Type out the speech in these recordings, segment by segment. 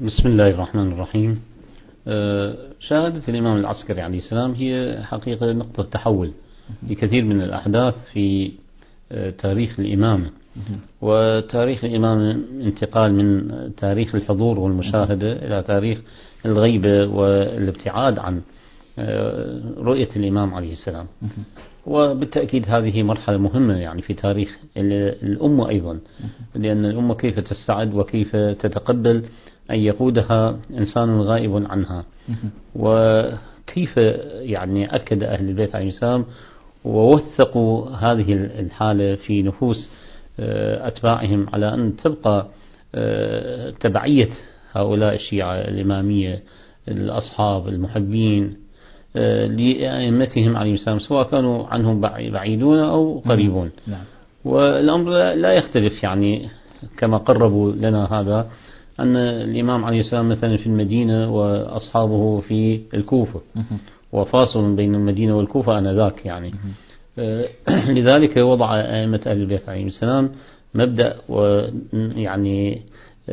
بسم الله الرحمن الرحيم. شهادة الإمام العسكري عليه السلام هي حقيقة نقطة تحول في كثير من الأحداث في تاريخ الإمامة. وتاريخ الإمامة انتقال من تاريخ الحضور والمشاهدة إلى تاريخ الغيبة والابتعاد عن رؤية الإمام عليه السلام. وبالتأكيد هذه مرحلة مهمة يعني في تاريخ الأمة أيضا، لأن الأمة كيف تستعد وكيف تتقبل أن يقودها إنسان غائب عنها، وكيف يعني أكد أهل البيت عليه السلام ووثقوا هذه الحالة في نفوس أتباعهم على أن تبقى تبعية هؤلاء الشيعة الإمامية الأصحاب المحبين لأئمتهم عليه السلام، سواء كانوا عنهم بعيدون أو قريبون. والأمر لا يختلف يعني كما قربوا لنا هذا أن الإمام عليه السلام مثلا في المدينة وأصحابه في الكوفة، وفاصل بين المدينة والكوفة آنذاك يعني. لذلك وضع أئمة أهل البيت عليهم السلام مبدأ ويعني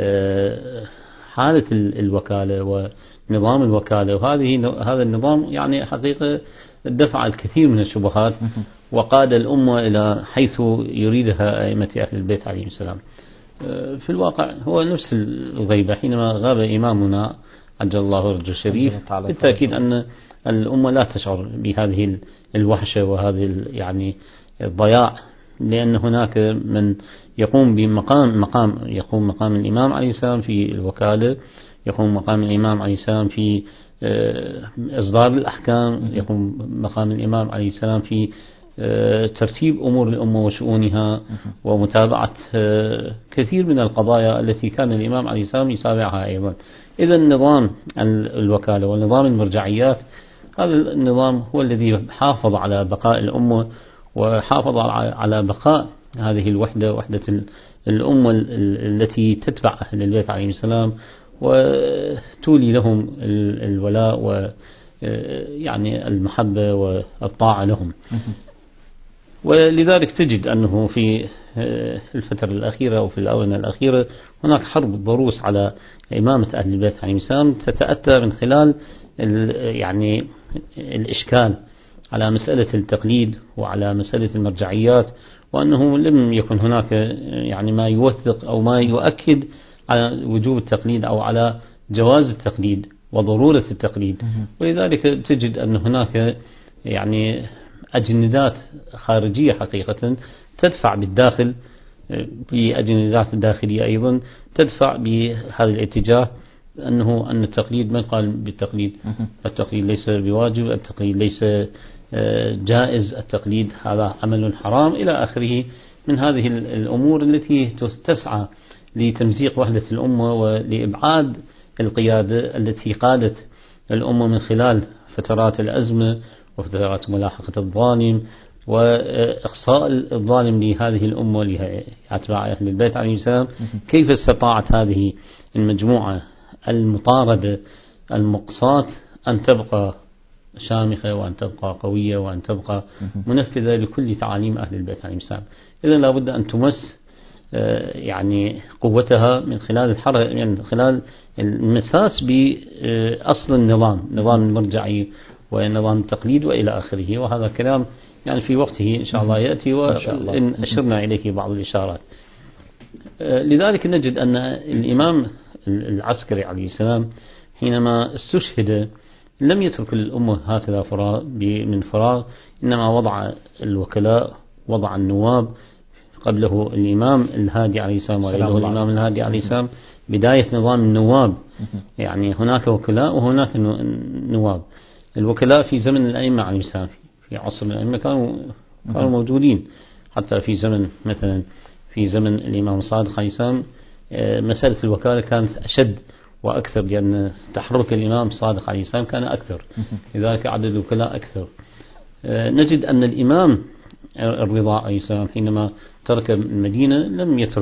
حالة الوكالة ونظام الوكالة، هذا النظام يعني حقيقة دفع الكثير من الشبهات وقاد الأمة إلى حيث يريدها أئمة أهل البيت عليهم السلام. في الواقع هو نفس الغيبة، حينما غاب إمامنا عجل الله فرجه الشريف بالتأكيد أن الأمة لا تشعر بهذه الوحشة وهذه يعني الضياع، لأن هناك من يقوم يقوم مقام الإمام عليه السلام في الوكالة، يقوم مقام الإمام عليه السلام في إصدار الأحكام، يقوم مقام الإمام عليه السلام في ترتيب أمور الأمة وشؤونها ومتابعة كثير من القضايا التي كان الإمام عليه السلام يتابعها أيضا. إذا نظام الوكالة ونظام المرجعيات، هذا النظام هو الذي حافظ على بقاء الأمة وحافظ على بقاء هذه الوحدة، وحدة الأمة التي تتبع أهل البيت عليهم السلام وتولي لهم الولاء ويعني المحبة والطاعة لهم. ولذلك تجد أنه في الفترة الأخيرة أو في الآونة الأخيرة هناك حرب ضروس على إمامة أهل البيت عليهم السلام، تتأتى من خلال يعني الإشكال على مسألة التقليد وعلى مسألة المرجعيات، وأنه لم يكن هناك يعني ما يوثق أو ما يؤكد على وجوب التقليد أو على جواز التقليد وضرورة التقليد. ولذلك تجد أن هناك يعني أجندات خارجية حقيقة تدفع بالداخل، بأجندات الداخلية أيضا تدفع بهذا الاتجاه، أن التقليد ما يقال بالتقليد، التقليد ليس بواجب، التقليد ليس جائز، التقليد هذا عمل حرام إلى آخره من هذه الأمور التي تسعى لتمزيق وحدة الأمة ولإبعاد القيادة التي قادت الأمة من خلال فترات الأزمة وفترات ملاحقة الظالم وإقصاء الظالم لهذه الأمة لأتباع أهل البيت عليهم السلام. كيف استطاعت هذه المجموعة المطاردة المقصاة أن تبقى شامخة وأن تبقى قوية وأن تبقى منفذة لكل تعاليم أهل البيت عليهم السلام؟ إذا لابد أن تمس يعني قوتها من خلال من خلال المساس بأصل نظام المرجعي ونظام التقليد وإلى آخره. وهذا كلام يعني في وقته إن شاء الله يأتي، وإن أشرنا إليه بعض الإشارات. لذلك نجد أن الإمام العسكري عليه السلام حينما استشهد لم يترك الأمة هكذا من فراغ، إنما وضع الوكلاء، وضع النواب، قبله الإمام الهادي عليه السلام وإله الإمام الهادي عليه السلام، بداية نظام النواب. يعني هناك وكلاء وهناك نواب. الوكلاء في زمن الأئمة عليه السلام، في عصر الأئمة كانوا موجودين، حتى في زمن مثلا في زمن الإمام صادق عليه السلام مسألة الوكالة كانت أشد وأكثر، لأن تحرك الإمام صادق عليه السلام كان أكثر، لذلك عدد الوكلاء أكثر. نجد أن الإمام الرضا عليه السلام حينما ترك المدينة لم يترك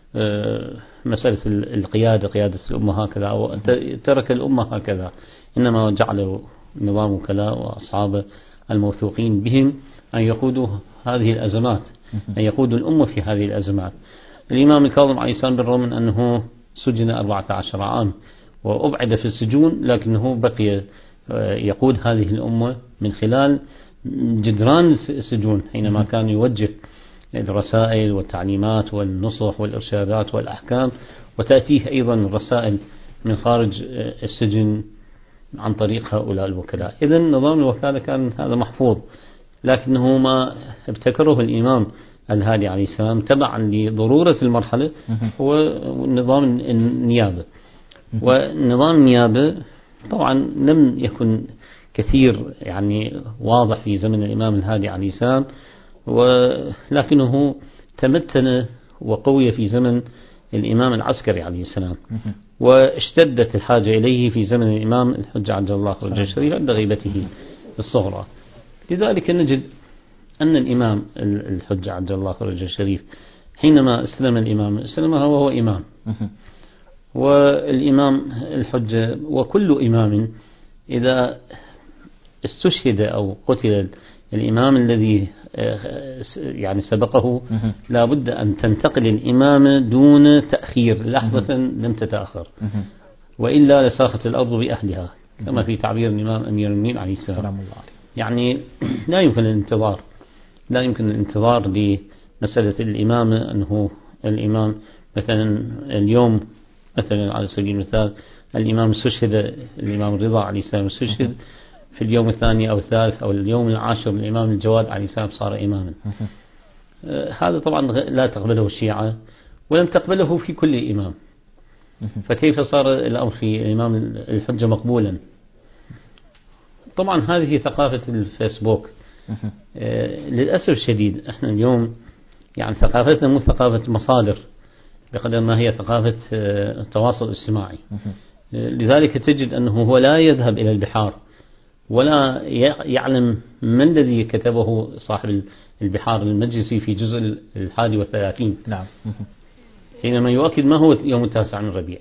مسألة القيادة، قيادة الأمة هكذا، أو ترك الأمة هكذا، إنما جعلوا نظام وكلاء وأصحاب الموثوقين بهم أن يقودوا هذه الأزمات، أن يقودوا الأمة في هذه الأزمات. الإمام الكاظم عليه السلام بالرغم من أنه سجن 14 عام وأبعد في السجون، لكنه بقي يقود هذه الأمة من خلال جدران السجون، حينما كان يوجه الرسائل والتعليمات والنصح والإرشادات والأحكام، وتأتيه أيضا الرسائل من خارج السجن عن طريق هؤلاء الوكلاء. إذن نظام الوكالة كان هذا محفوظ، لكنه ما ابتكره الإمام الهادي عليه السلام تبعا لضرورة المرحلة هو نظام النيابة. ونظام النيابة طبعا لم يكن كثير يعني واضح في زمن الإمام الهادي عليه السلام، ولكنه تمتن وقوي في زمن الإمام العسكري عليه السلام، واشتدت الحاجة إليه في زمن الإمام الحجة عجل الله فرجه الشريف عند غيبته الصغرى. لذلك نجد أن الإمام الحجة عجل الله فرجه الشريف حينما أسلم الإمام أسلم وهو إمام، والإمام الحجة وكل إمام إذا استشهد أو قتل الإمام الذي يعني سبقه لا بد أن تنتقل الإمامة دون تأخير لحظة لم تتأخر، وإلا لساخت الأرض بأهلها كما في تعبير الإمام أمير المؤمنين عليه السلام. يعني لا يمكن الانتظار لمسألة الإمامة، أنه الإمام مثلا اليوم مثلا على سبيل المثال الإمام استشهد، الإمام الرضا عليه السلام استشهد في اليوم الثاني أو الثالث أو اليوم العاشر الإمام الجواد عليه السلام صار إماما. هذا طبعا لا تقبله الشيعة ولم تقبله في كل إمام، فكيف صار الأمر في الإمام الحجة مقبولا؟ طبعا هذه ثقافة الفيسبوك. للأسف الشديد احنا اليوم يعني ثقافتنا مو ثقافة مصادر بقدر ما هي ثقافة التواصل الاجتماعي. لذلك تجد أنه هو لا يذهب إلى البحار ولا يعلم من الذي كتبه صاحب البحار المجلسي في جزء 31. نعم. حينما يؤكد ما هو يوم 9 من ربيع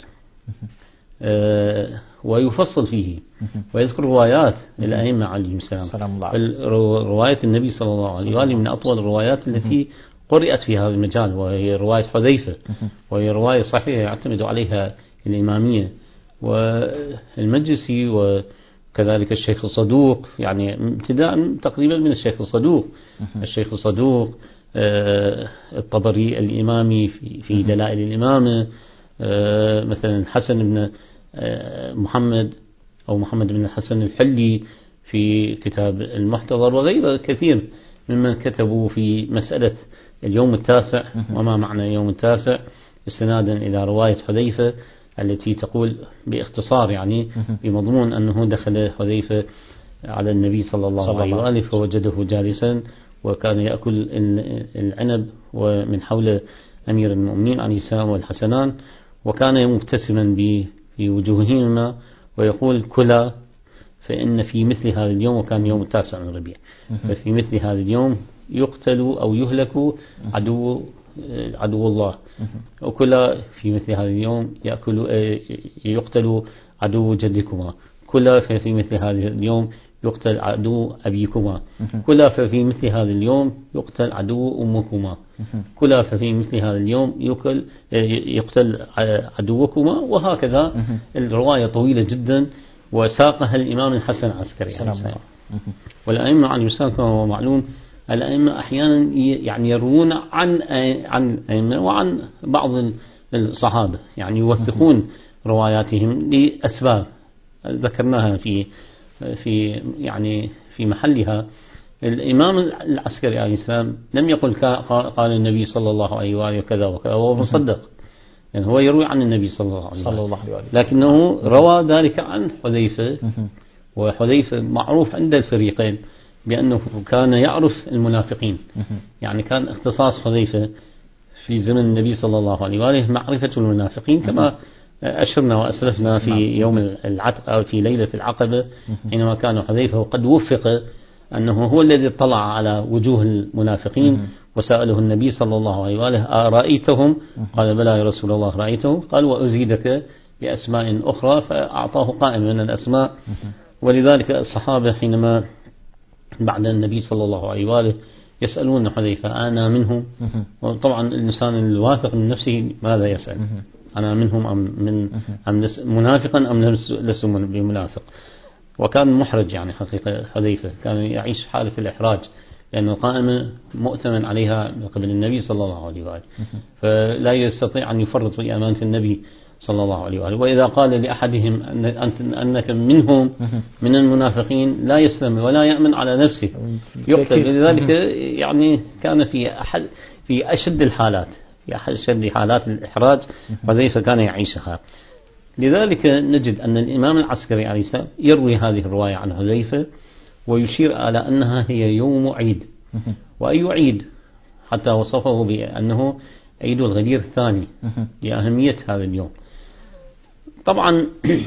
ويفصل فيه ويذكر روايات الأئمة عليهم السلام، رواية النبي صلى الله عليه وآله من أطول الروايات التي قرأت في هذا المجال، وهي رواية حذيفة، وهي رواية صحيحة يعتمد عليها الإمامية والمجلسي، وكذلك الشيخ الصدوق، يعني ابتداء تقريبا من الشيخ الصدوق، الشيخ الصدوق، الطبري الإمامي في دلائل الإمامة، مثلا حسن بن محمد أو محمد بن الحسن الحلي في كتاب المحتضر، وغير كثير ممن كتبوا في مسألة اليوم التاسع وما معنى يوم التاسع، استنادا إلى رواية حذيفة التي تقول باختصار يعني بمضمون أنه دخل حذيفة على النبي صلى الله عليه وآله فوجده جالسا وكان يأكل العنب ومن حول أمير المؤمنين عليه السلام والحسنان، وكان مبتسما بوجوههما ويقول كلا فإن في مثل هذا اليوم، وكان يوم 9 من ربيع، ففي مثل هذا اليوم يقتل أو يهلك عدو الله، وكلا في مثل هذا اليوم يقتل عدو جدكما، كلا ففي مثل هذا اليوم يقتل عدو أبيكما، كلا ففي مثل هذا اليوم يقتل عدو أمكما، كلا ففي مثل هذا اليوم يقتل عدوكما، وهكذا. الرواية طويلة جدا وساقها الإمام الحسن العسكري عليه السلام. والأئمة عليه السلام كما هو معلوم الأئمة أحيانا يعني يروون عن أئمة وعن بعض الصحابة، يعني يوثقون رواياتهم لأسباب ذكرناها في يعني في محلها. الإمام العسكري عليه السلام لم يقل قال النبي صلى الله عليه وآله وكذا وكذا وهو مصدق، يعني هو يروي عن النبي صلى الله عليه وآله، لكنه روى ذلك عن حذيفة، وحذيفة معروف عند الفريقين بأنه كان يعرف المنافقين، يعني كان اختصاص حذيفة في زمن النبي صلى الله عليه وآله معرفة المنافقين، كما أشرنا وأسلفنا في يوم العتق أو في ليلة العقبة حينما كان حذيفة وقد وفق أنه هو الذي اطلع على وجوه المنافقين وسأله النبي صلى الله عليه وآله أرأيتهم؟ قال بلى يا رسول الله رأيتهم. قال وأزيدك بأسماء أخرى، فأعطاه قائمة من الأسماء. ولذلك الصحابة حينما بعد النبي صلى الله عليه وآله يسألون حذيفة أنا منهم، وطبعا الإنسان الواثق من نفسه ماذا يسأل؟ أنا منهم أم منافقا أم لست بمنافق. وكان محرج يعني حقيقة حذيفة، كان يعيش حالة الإحراج لأن القائمة مؤتمن عليها من قبل النبي صلى الله عليه وآله، فلا يستطيع أن يفرط في أمانة النبي صلى الله عليه وآله. وإذا قال لأحدهم أنك منهم من المنافقين لا يسلم ولا يأمن على نفسه، يقتل. لذلك يعني كان في أشد الحالات، في أشد حالات الإحراج حذيفة كان يعيشها. لذلك نجد أن الإمام العسكري عليه السلام يروي هذه الرواية عن حذيفة ويشير على أنها هي يوم عيد. وأي عيد؟ حتى وصفه بأنه عيد الغدير الثاني لأهمية هذا اليوم. طبعا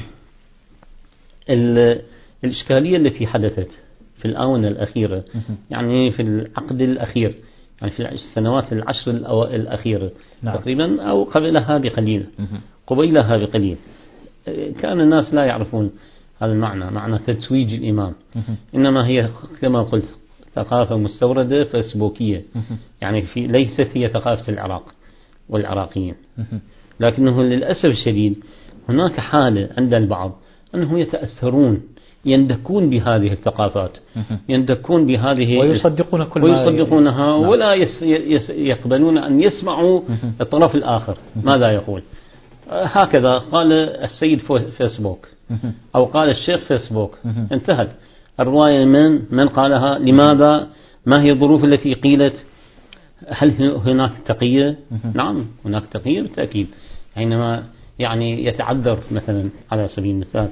الإشكالية التي حدثت في الآونة الأخيرة، يعني في العقد الأخير، يعني في السنوات العشر الأخيرة تقريبا أو قبلها بقليل، كان الناس لا يعرفون هذا المعنى، معنى تتويج الإمام. إنما هي كما قلت ثقافة مستوردة فيسبوكية، يعني ليست هي ثقافة العراق والعراقيين. لكنه للأسف الشديد هناك حالة عند البعض أنهم يتأثرون، يندكون بهذه الثقافات، يندكون بهذه ويصدقونها ولا يقبلون أن يسمعوا الطرف الآخر ماذا يقول. هكذا قال السيد فيسبوك أو قال الشيخ فيسبوك، انتهت الرواية. من قالها؟ لماذا؟ ما هي الظروف التي قيلت؟ هل هناك تقية؟ نعم هناك تقية بالتأكيد. حينما يعني يتعذر مثلا على سبيل المثال،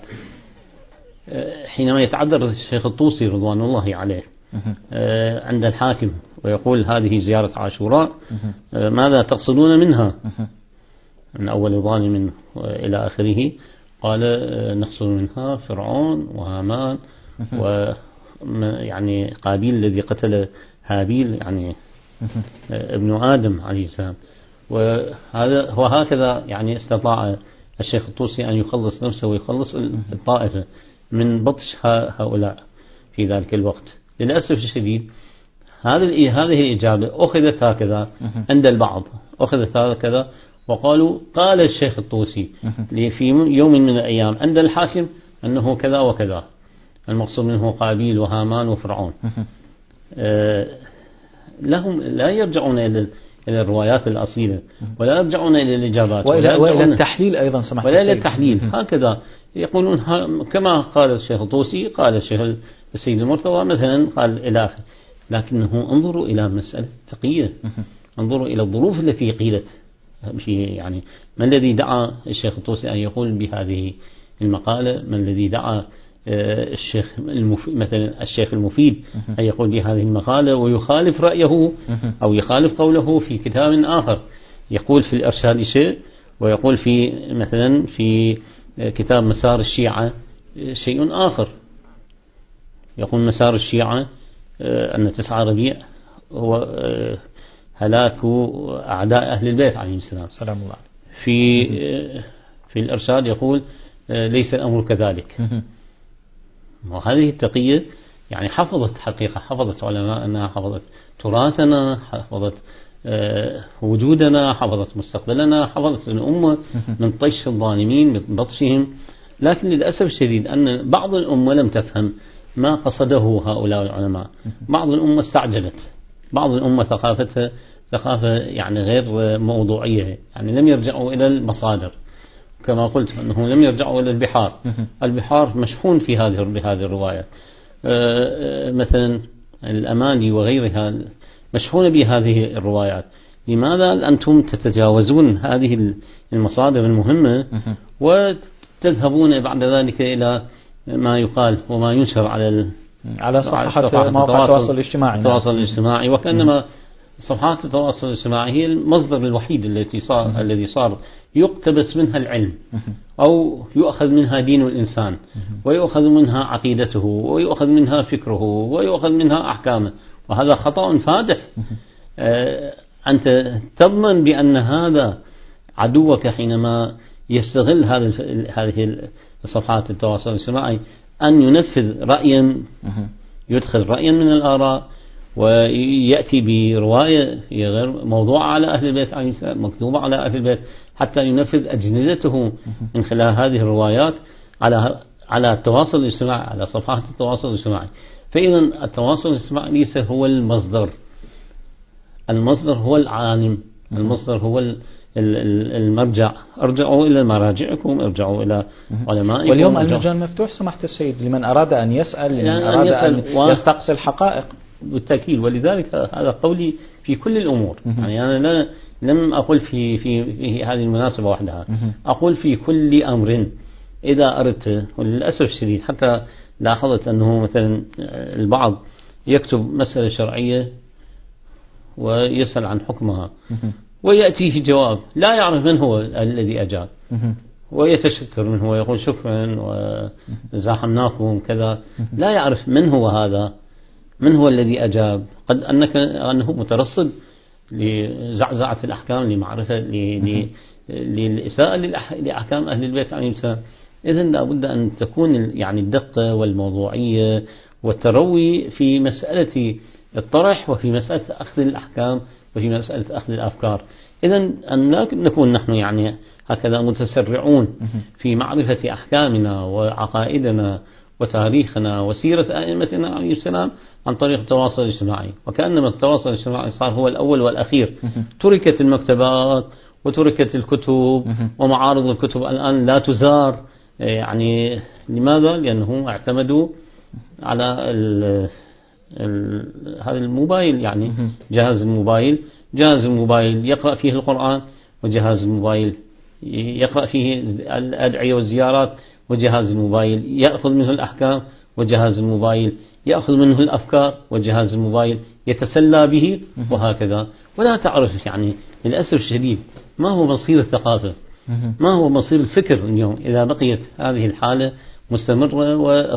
حينما يتعذر الشيخ الطوسي رضوان الله عليه عند الحاكم ويقول هذه زيارة عاشوراء، ماذا تقصدون منها؟ من أول ظالم إلى آخره. قال نقصد منها فرعون وهامان ويعني قابيل الذي قتل هابيل، يعني ابن آدم عليه السلام. وهكذا يعني استطاع الشيخ الطوسي أن يخلص نفسه ويخلص الطائفة من بطش هؤلاء في ذلك الوقت. للأسف الشديد هذه الإجابة أخذت هكذا عند البعض، أخذت هكذا وقالوا قال الشيخ الطوسي في يوم من الأيام عند الحاكم أنه كذا وكذا، المقصود منه قابيل وهامان وفرعون. لهم لا يرجعون إلى الروايات الأصيلة ولا يرجعون إلى الإجابات وإلى التحليل أيضا، سمحت ولا إلى التحليل. هكذا يقولون كما قال الشيخ الطوسي، قال الشيخ السيد المرتضى مثلا، قال إلى آخر. لكنه انظروا إلى مسألة التقية، انظروا إلى الظروف التي قيلت. يعني ما الذي دعا الشيخ الطوسي أن يقول بهذه المقالة؟ ما الذي دعا مثلا الشيخ المفيد أن يقول بهذه المقالة ويخالف رأيه أو يخالف قوله في كتاب آخر؟ يقول في الإرشاد شيء ويقول في مثلا في كتاب مسار الشيعة شيء آخر. يقول مسار الشيعة أن 9 ربيع هو هلاك أعداء أهل البيت عليهم السلام سلام الله. في الإرشاد يقول ليس الأمر كذلك. وهذه التقية يعني حفظت علماءنا، حفظت تراثنا، حفظت وجودنا، حفظت مستقبلنا، حفظت الأمة من طش الظالمين من بطشهم. لكن للأسف الشديد أن بعض الأمة لم تفهم ما قصده هؤلاء العلماء. بعض الأمة استعجلت، بعض الأمة ثقافة يعني غير موضوعية، يعني لم يرجعوا إلى المصادر. كما قلت أنهم لم يرجعوا إلى البحار مشحون بهذه الروايات. مثلا الأماني وغيرها مشحونة بهذه الروايات. لماذا أنتم تتجاوزون هذه المصادر المهمة وتذهبون بعد ذلك إلى ما يقال وما ينشر على صفحات مواقع التواصل الاجتماعي؟ وكأنما صفحات التواصل الاجتماعي هي المصدر الوحيد الذي صار يقتبس منها العلم أو يؤخذ منها دين الإنسان ويؤخذ منها عقيدته ويؤخذ منها فكره ويؤخذ منها أحكامه، وهذا خطأ فادح. أنت تضمن بأن هذا عدوك حينما يستغل هذه صفحات التواصل الاجتماعي أن ينفذ رأيا، يدخل رأيا من الآراء ويأتي برواية هي غير موضوعة على أهل البيت عليه السلام، مكتوبة على أهل البيت، حتى ينفذ أجندته من خلال هذه الروايات على التواصل الاجتماعي، على صفحات التواصل الاجتماعي. فإذا التواصل الاجتماعي ليس هو المصدر هو العالم، المصدر هو المرجع. ارجعوا إلى مراجعكم، ارجعوا إلى علمائكم. واليوم المجال مفتوح سماحة السيد لمن أراد أن يسأل، لمن أراد أن يستقصي الحقائق. بالتأكيد، ولذلك هذا قولي في كل الأمور. يعني أنا لم أقول في هذه المناسبة وحدها، أقول في كل أمر إذا أردت. وللأسف الشديد حتى لاحظت أنه مثلا البعض يكتب مسألة شرعية ويسأل عن حكمها ويأتيه جواب لا يعرف من هو الذي أجاب، ويتشكر منه ويقول شكرا وزاحمناكم كذا، لا يعرف من هو هذا، من هو الذي أجاب. قد أنه مترصد لزعزعة الأحكام، لمعرفة للإساءة لأحكام أهل البيت عليهم السلام. إذن لابد أن تكون يعني الدقة والموضوعية والتروي في مسألة الطرح وفي مسألة أخذ الأحكام وفي مسألة أخذ الأفكار. إذن أن لا نكون نحن يعني هكذا متسرعون في معرفة أحكامنا وعقائدنا وتاريخنا وسيرة أئمتنا عليه السلام عن طريق التواصل الاجتماعي، وكأنما التواصل الاجتماعي صار هو الأول والأخير. تركت المكتبات وتركت الكتب ومعارض الكتب الآن لا تزار. يعني لماذا؟ لأنهم اعتمدوا على هذا الموبايل، يعني جهاز الموبايل يقرأ فيه القرآن، وجهاز الموبايل يقرأ فيه الأدعية والزيارات، وجهاز الموبايل يأخذ منه الأحكام، وجهاز الموبايل يأخذ منه الأفكار، وجهاز الموبايل يتسلى به، وهكذا. ولا تعرف يعني للأسف الشديد ما هو مصير الثقافة، ما هو مصير الفكر اليوم إذا بقيت هذه الحالة مستمرة.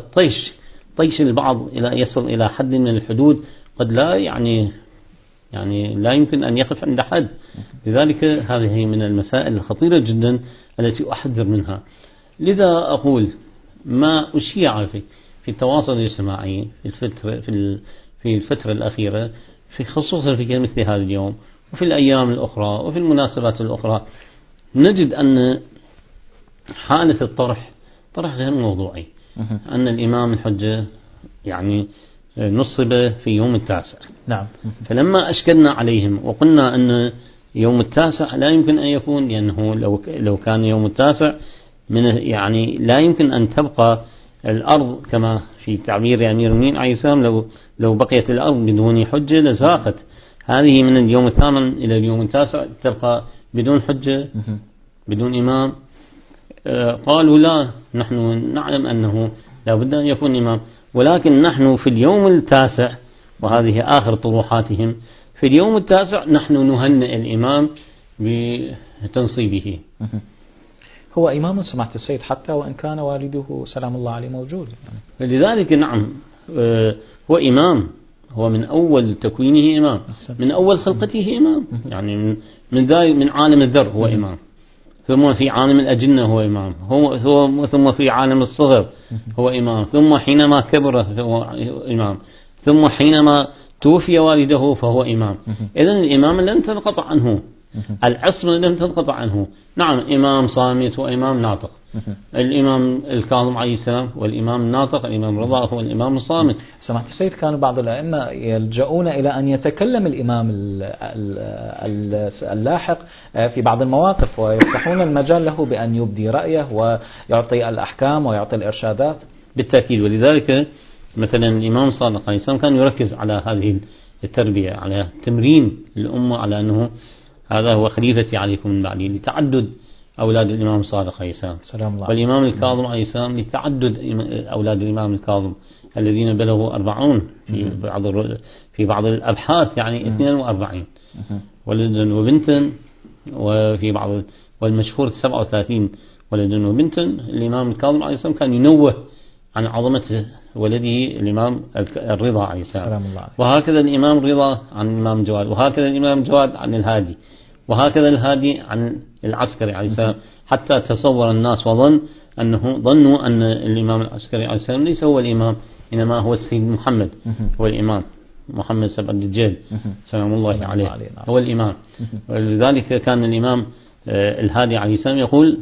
طيش البعض إلى يصل إلى حد من الحدود قد لا يعني لا يمكن أن يقف عند حد. لذلك هذه من المسائل الخطيرة جدا التي أحذر منها. لذا أقول ما أشيع في التواصل الاجتماعي في الفترة الأخيرة، خصوصا في مثل هذا اليوم وفي الأيام الأخرى وفي المناسبات الأخرى، نجد أن حالة الطرح غير موضوعي. أن الإمام الحجة يعني نصب في يوم التاسع. نعم. فلما أشكلنا عليهم وقلنا أن يوم التاسع لا يمكن أن يكون، لأنه لو كان يوم التاسع يعني لا يمكن أن تبقى الأرض كما في تعبير أمير المؤمنين عليه السلام، لو بقيت الأرض بدون حجة لزاقت. هذه من اليوم الثامن إلى اليوم التاسع تبقى بدون حجة بدون إمام. قالوا لا، نحن نعلم أنه لا بد أن يكون إمام، ولكن نحن في اليوم التاسع، وهذه آخر طروحاتهم، في اليوم التاسع نحن نهنئ الإمام بتنصيبه. هو إمام سماحة السيد حتى وإن كان والده سلام الله عليه موجود. لذلك نعم هو إمام، هو من أول تكوينه إمام، من أول خلقته إمام. يعني من عالم الذر هو إمام، ثم في عالم الأجنة هو إمام، ثم في عالم الصغر هو إمام، ثم حينما كبر هو إمام، ثم حينما توفي والده فهو إمام. إذن الإمام لن تنقطع عنه، العصمة لم تنقطع عنه. نعم إمام صامت وإمام ناطق، الإمام الكاظم عليه السلام والإمام الناطق الإمام رضا هو الإمام الصامت. سماحة السيد كان بعض الأئمة يلجؤون إلى أن يتكلم الإمام اللاحق في بعض المواقف، ويفتحون المجال له بأن يبدي رأيه ويعطي الأحكام ويعطي الإرشادات. بالتأكيد، ولذلك مثلا الإمام الصادق عليه السلام كان يركز على هذه التربية، على تمرين الأمة على أنه هذا هو خليفتي عليكم من بعدي، لتعدد أولاد الإمام الصادق عليه السلام. والإمام الكاظم عليه السلام لتعدد أولاد الإمام الكاظم الذين بلغوا 40 في بعض الأبحاث، يعني 42 ولدا وبنتا، وفي بعض والمشهور 37 ولدا وبنتا. الإمام الكاظم عليه السلام كان ينوه عن عظمة ولده الإمام الرضا عليه السلام، وهكذا الإمام الرضا عن الإمام جواد، وهكذا الإمام جواد عن الهادي، وهكذا الهادي عن العسكري عليه السلام، حتى تصور الناس ظنوا أن الإمام العسكري عليه السلام ليس هو الإمام، إنما هو السيد محمد هو الإمام. محمد سبع الدجال سلام الله عليه نعم. هو الإمام. ولذلك كان الإمام الهادي عليه السلام يقول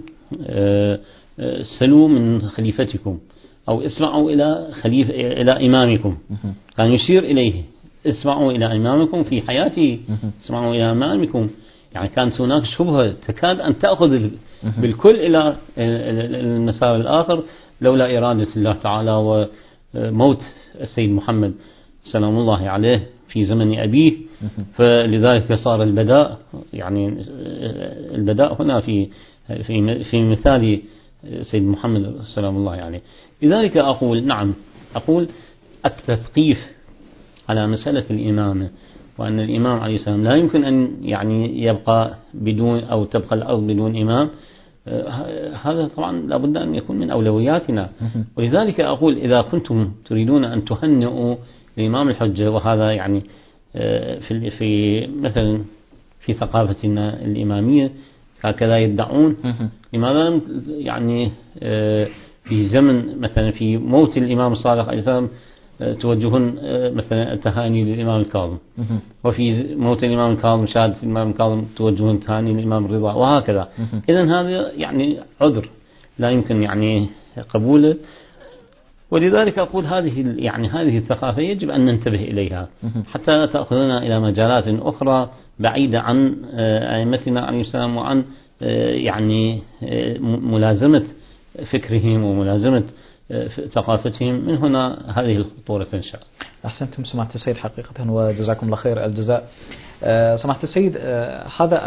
سلوا من خليفتكم أو اسمعوا إلى إمامكم. كان يشير إليه اسمعوا إلى إمامكم في حياته، اسمعوا إلى إمامكم. يعني كانت هناك شبهة تكاد أن تأخذ بالكل إلى المسار الآخر لولا إرادة الله تعالى وموت السيد محمد سلام الله عليه في زمن أبيه. فلذلك صار البداء، يعني البداء هنا في مثال سيد محمد سلام الله عليه. لذلك أقول نعم، أقول التثقيف على مسألة الإمامة، وأن الإمام عليه السلام لا يمكن أن يعني يبقى بدون أو تبقى الأرض بدون إمام، هذا طبعا لابد أن يكون من أولوياتنا. ولذلك أقول إذا كنتم تريدون أن تهنئوا الإمام الحجة، وهذا يعني في مثلا في ثقافتنا الإمامية هكذا يدعون، لماذا يعني في زمن مثلا في موت الإمام الصادق عليه السلام توجهون مثلا التهاني للإمام الكاظم، وفي موت الإمام الكاظم شهادة الإمام الكاظم توجهون تهاني للإمام الرضا، وهكذا. إذن هذا يعني عذر لا يمكن يعني قبوله. ولذلك أقول هذه الثقافة يجب أن ننتبه إليها حتى لا تأخذنا إلى مجالات أخرى بعيدة عن أئمتنا عليه السلام، وعن يعني ملازمة فكرهم وملازمة ثقافتهم. من هنا هذه الخطورة إن شاء الله. أحسنتم سماحة السيد حقيقة، وجزاكم الله خير الجزاء. سماحة السيد، هذا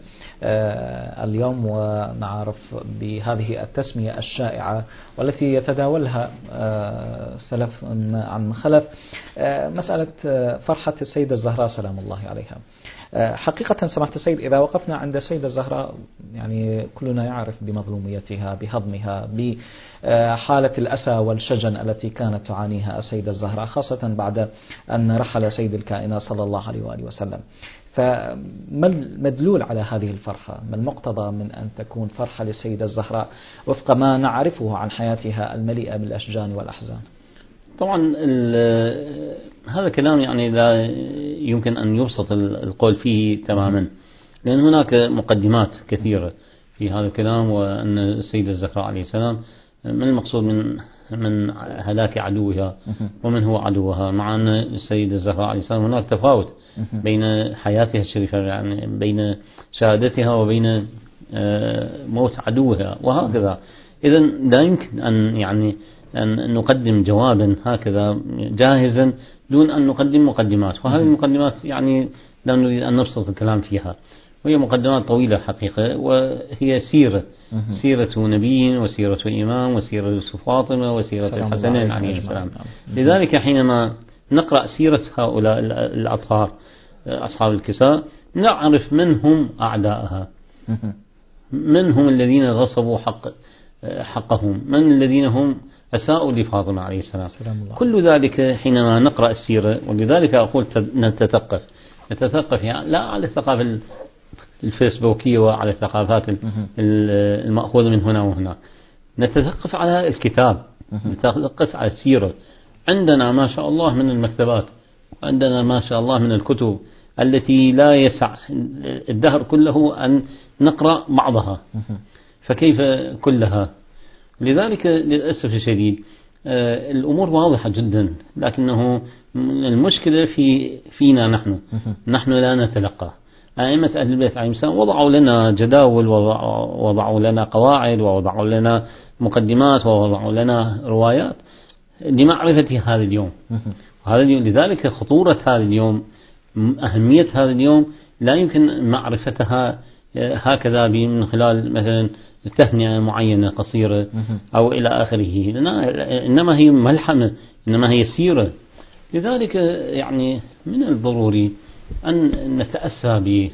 اليوم ونعرف بهذه التسمية الشائعة والتي يتداولها سلف عن خلف، مسألة فرحة السيدة الزهراء سلام الله عليها. حقيقة سماحة السيد إذا وقفنا عند السيدة الزهراء، يعني كلنا يعرف بمظلوميتها، بهضمها، بحالة الأسى والشجن التي كانت تعانيها السيدة الزهراء، خاصة بعد أن رحل سيد الكائنات صلى الله عليه وآله وسلم. فما المدلول على هذه الفرحة؟ ما المقتضى من أن تكون فرحة للسيدة الزهراء وفق ما نعرفه عن حياتها المليئة بالأشجان والأحزان؟ طبعا هذا كلام يعني لا يمكن أن يبسط القول فيه تماما، لأن هناك مقدمات كثيرة في هذا الكلام. وأن السيدة الزهراء عليه السلام من المقصود من هلاك عدوها ومن هو عدوها، مع أن السيدة الزهراء عليه السلام هناك تفاوت بين حياتها الشريفة، يعني بين شهادتها وبين موت عدوها وهكذا. إذن لا يمكن أن نقدم جوابا هكذا جاهزا دون أن نقدم مقدمات، وهذه المقدمات يعني لا نريد أن نبسط الكلام فيها، وهي مقدمات طويلة حقيقة، وهي سيرة نبي وسيرة إمام وسيرة فاطمة وسيرة الحسنين عليه السلام. لذلك حينما نقرأ سيرة هؤلاء الأطهار أصحاب الكساء نعرف من هم أعداءها، من هم الذين غصبوا حقهم، من الذين هم أساءوا لفاطمة عليه السلام. كل ذلك حينما نقرأ السيرة. ولذلك أقول نتثقف يعني لا على الثقافة الفيسبوكية وعلى الثقافات المأخوذة من هنا وهناك، نتثقف على الكتاب، نتثقف على السيرة. عندنا ما شاء الله من المكتبات، عندنا ما شاء الله من الكتب التي لا يسع الدهر كله أن نقرأ بعضها، فكيف كلها؟ لذلك للأسف الشديد الأمور واضحة جدا، لكنه المشكلة فينا نحن لا نتلقى. أئمة أهل البيت عليهم السلام وضعوا لنا جداول، ووضعوا لنا قواعد، ووضعوا لنا مقدمات، ووضعوا لنا روايات لمعرفة هذا اليوم. لذلك خطورة هذا اليوم، أهمية هذا اليوم لا يمكن معرفتها هكذا من خلال مثلا تهنئة معينة قصيرة أو إلى آخره، إنما هي ملحمة، إنما هي سيرة. لذلك يعني من الضروري أن نتأسى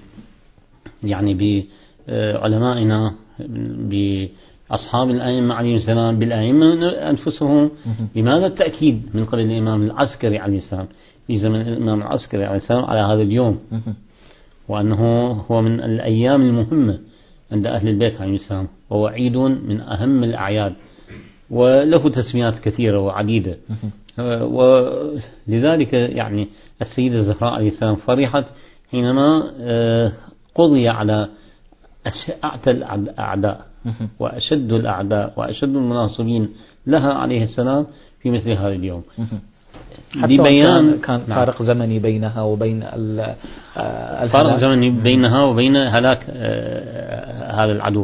بعلمائنا، بأصحاب الأئمة عليهم السلام، بالأئمة أنفسهم. لماذا التأكيد من قبل الإمام العسكري عليه السلام في زمن الإمام العسكري عليه السلام على هذا اليوم، وأنه هو من الأيام المهمة عند أهل البيت عليهم السلام، وهو عيد من أهم الأعياد، وله تسميات كثيرة وعديدة. ولذلك يعني السيدة الزهراء عليه السلام فرحت حينما قضي على أعتى الأعداء وأشد الأعداء وأشد المناصبين لها عليه السلام في مثل هذا اليوم. حتى كان فارق زمني بينها وبين فارق زمني بينها وبين هلاك هذا العدو.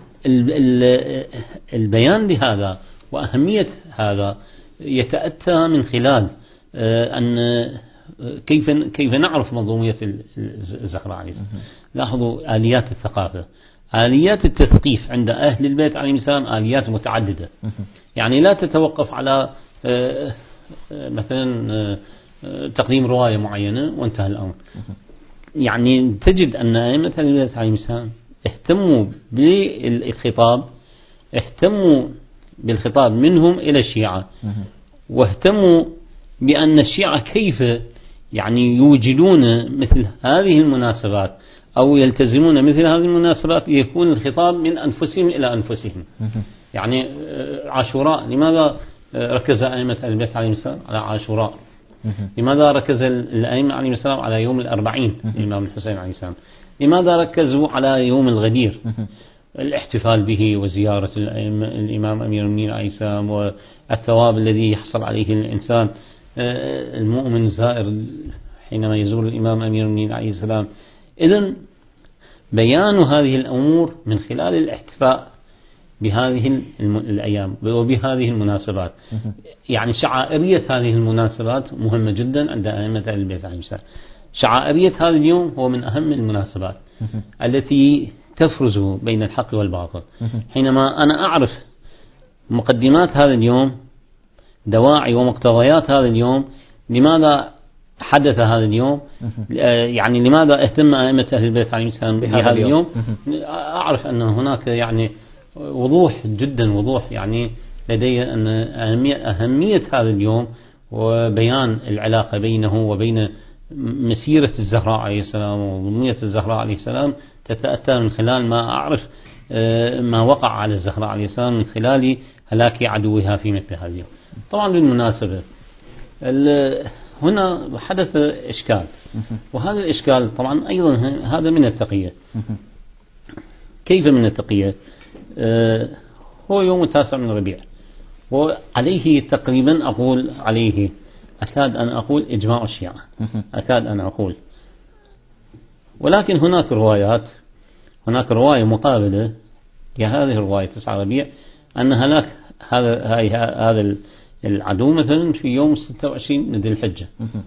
البيان لهذا وأهمية هذا يتأتى من خلال أن كيف نعرف منظومية الزهراء عليه السلام. لاحظوا آليات الثقافة، آليات التثقيف عند أهل البيت عليهم السلام آليات متعددة، يعني لا تتوقف على مثلا تقديم رواية معينة وانتهى الأمر. يعني تجد أن أئمة أهل البيت عليهم السلام اهتموا بالخطاب، اهتموا بالخطاب منهم إلى الشيعة، واهتموا بأن الشيعة كيف يعني يوجدون مثل هذه المناسبات أو يلتزمون مثل هذه المناسبات يكون الخطاب من أنفسهم إلى أنفسهم. يعني عاشوراء، لماذا ركز أئمة البيت عليهم السلام على عاشوراء؟ لماذا ركز الأئمة عليهم السلام على يوم الأربعين الإمام الحسين عليه السلام؟ لماذا ركزوا على يوم الغدير الاحتفال به وزيارة الإمام أمير المؤمنين عليه السلام والثواب الذي يحصل عليه الإنسان المؤمن الزائر حينما يزور الإمام أمير المؤمنين عليه السلام؟ إذن بيان هذه الأمور من خلال الاحتفاء بهذه الأيام وبهذه المناسبات. يعني شعائرية هذه المناسبات مهمة جدا عند أئمة أهل البيت عليهم السلام. شعائرية هذا اليوم هو من أهم المناسبات التي تفرز بين الحق والباطل. حينما أنا أعرف مقدمات هذا اليوم، دواعي ومقتضيات هذا اليوم، لماذا حدث هذا اليوم، يعني لماذا اهتم أئمة أهل البيت عليهم السلام بهذا اليوم، أعرف أن هناك يعني وضوح جدا، وضوح يعني لدي أن أهمية هذا اليوم وبيان العلاقة بينه وبين مسيرة الزهراء عليه السلام وضمنية الزهراء عليه السلام تتأتى من خلال ما أعرف ما وقع على الزهراء عليه السلام من خلال هلاك عدوها في مثل هذا اليوم. طبعا بالمناسبة هنا حدث إشكال، وهذا الإشكال طبعا أيضا هذا من التقية. كيف من التقية؟ هو يوم 9 من ربيع، وعليه تقريبا أقول عليه أكاد أن أقول إجماع الشيعة، أكاد أن أقول. ولكن هناك روايات، هناك رواية مقابلة لهذه الرواية 9 ربيع أن هلاك هذا العدو مثلا في يوم 26 من ذي الحجة،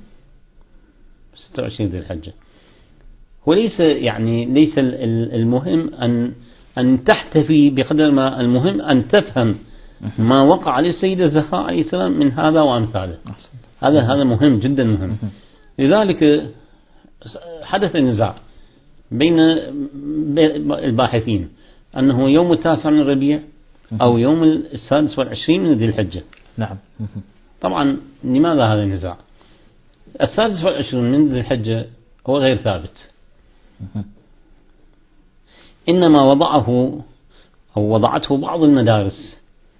26 ذي الحجة. وليس يعني ليس المهم أن تحتفي بقدر ما المهم أن تفهم ما وقع عليه السيدة الزهراء عليه السلام من هذا وأمثاله. هذا مهم جدا مهم. لذلك حدث نزاع بين الباحثين أنه يوم 9 من ربيع أو يوم 26 من ذي الحجة. نعم. طبعا لماذا هذا النزاع؟ 26 من ذي الحجة هو غير ثابت، إنما وضعته بعض المدارس